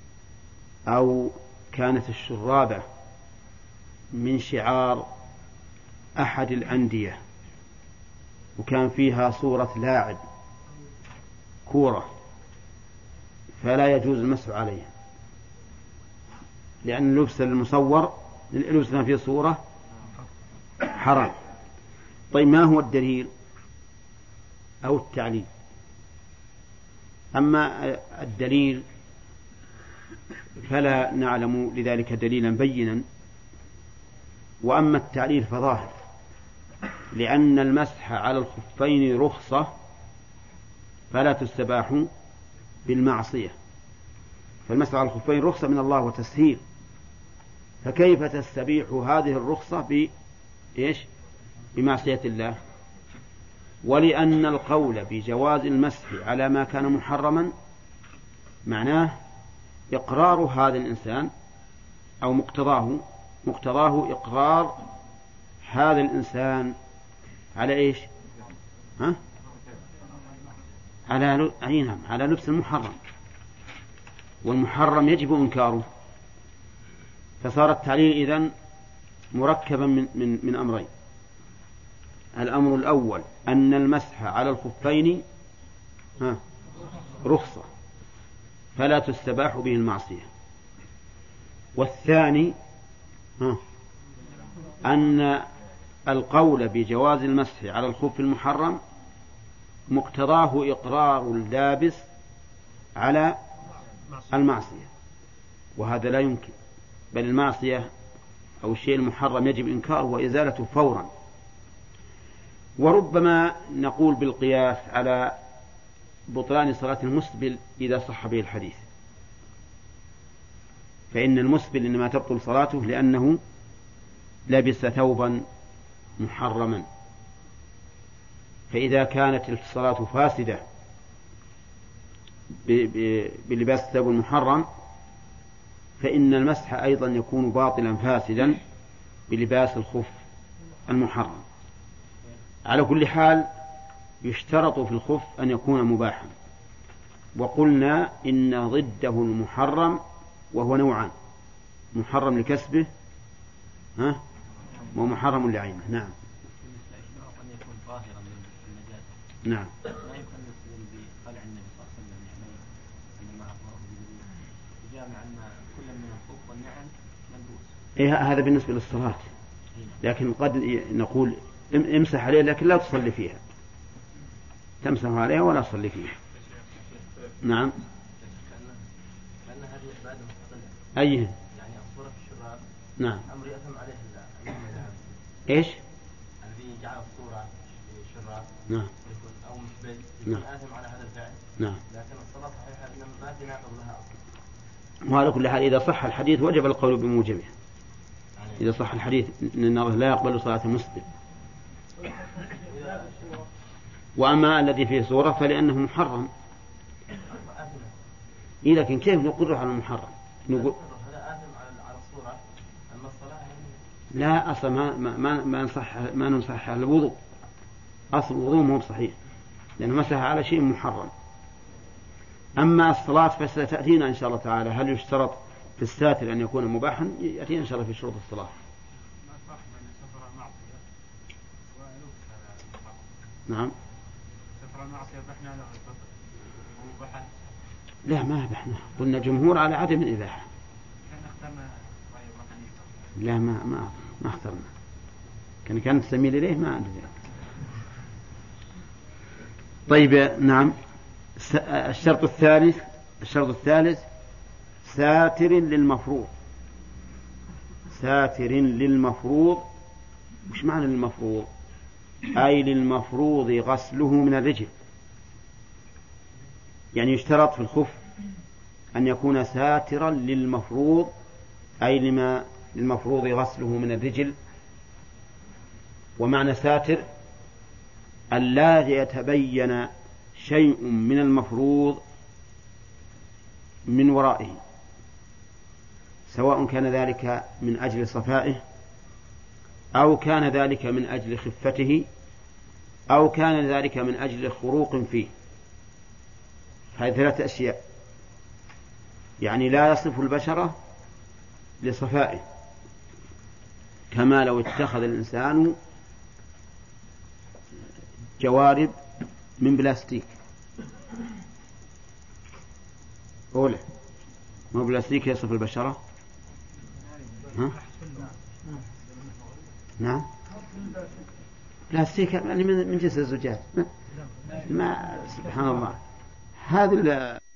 أو كانت الشرابة من شعار أحد الأندية وكان فيها صورة لاعب كورة فلا يجوز المسح عليها، لأن اللبس المصور اللبس فيه صورة حرام. طيب ما هو الدليل أو التعليل؟ أما الدليل فلا نعلم لذلك دليلا بينا، وأما التعليل فظاهر، لأن المسح على الخفين رخصة فلا تستباح بالمعصية، فالمسح على الخفين رخصة من الله وتسهيل، فكيف تستبيح هذه الرخصة بإيش؟ بمعصية الله؟ ولأن القول بجواز المسح على ما كان محرما معناه إقرار هذا الإنسان أو مقتضاه مقتضاه إقرار هذا الإنسان على إيش؟ ها؟ على عينهم على لبس المحرم، والمحرم يجب إنكاره. فصار التعليل إذن مركبا من, من, من أمرين: الأمر الأول أن المسح على الخفين ها رخصة فلا تستباح به المعصية، والثاني ها أن القول بجواز المسح على الخف المحرم مقتضاه إقرار اللابس على المعصية، وهذا لا يمكن، بل المعصية أو الشيء المحرم يجب إنكاره وإزالته فورا. وربما نقول بالقياس على بطلان صلاة المسبل إذا صح به الحديث، فإن المسبل إنما تبطل صلاته لأنه لبس ثوبا محرما، فإذا كانت الصلاة فاسدة بلباس الثوب المحرم فإن المسح أيضا يكون باطلا فاسدا بلباس الخف المحرم. على كل حال يشترط في الخف أن يكون مباحا، وقلنا إن ضده المحرم وهو نوعان: محرم لكسبه ها ومحرم لعينه. نعم نعم لا يكلف بخلع النبي صلى الله عليه وسلم نعمين أن معه جامع أن كل من الخوف والنعم ملبوس. إيه هذا بالنسبة للصلاة، لكن قد نقول امسح عليه لكن لا تصلي فيها، تمسح عليها ولا تصلي فيها. نعم لأن هذه عبادة مستقلة. أيه؟ يعني الصورة في الشراب نعم أمر يأثم عليه الله. إيش؟ الذي جعل الصورة في الشراب نعم يكون أو مسبل نعم. يكون آثم على هذا الفعل. نعم. لكن الصلاة صحيحة إنما ما في ناقض لها أصلا. وعلى كل حال إذا صح الحديث وجب القول بموجبه. إذا صح الحديث إن الله لا يقبل صلاة المسلم. وأما الذي فيه صورة فلأنه محرم. إيه لكن كيف نقر على المحرم؟ نقول هذا آثم على الصورة. أما الصلاة لا، أصلا ما ما ما نصح ما نصح على الوضوء، أصل الوضوء مو صحيح لأنه مسح على شيء محرم. أما الصلاة فستأتينا إن شاء الله تعالى هل يشترط في الساتر أن يكون مباحا، يأتينا إن شاء الله في شروط الصلاة. نعم لا ما بحنا، قلنا جمهور على عدم الإباحة. لا ما ما ما اخترنا، كان كانت تميل إليه ما عندي ذلك. طيب نعم. الشرط الثالث الشرط الثالث ساتر للمفروض. ساتر للمفروض وش معنى للمفروض؟ أي للمفروض غسله من الرجل، يعني يشترط في الخف أن يكون ساترا للمفروض، أي لما للمفروض غسله من الرجل. ومعنى ساتر أن لا يتبين شيء من المفروض من ورائه، سواء كان ذلك من أجل صفائه أو كان ذلك من أجل خفته أو كان ذلك من أجل خروق فيه. هذه ثلاثة أشياء: يعني لا يصف البشرة لصفائه، كما لو اتخذ الإنسان جوارب من بلاستيك. أولا ما بلاستيك يصف البشرة؟ ها؟ نعم بلاستيك يعني من جنس الزجاج. ما سبحان الله. هذا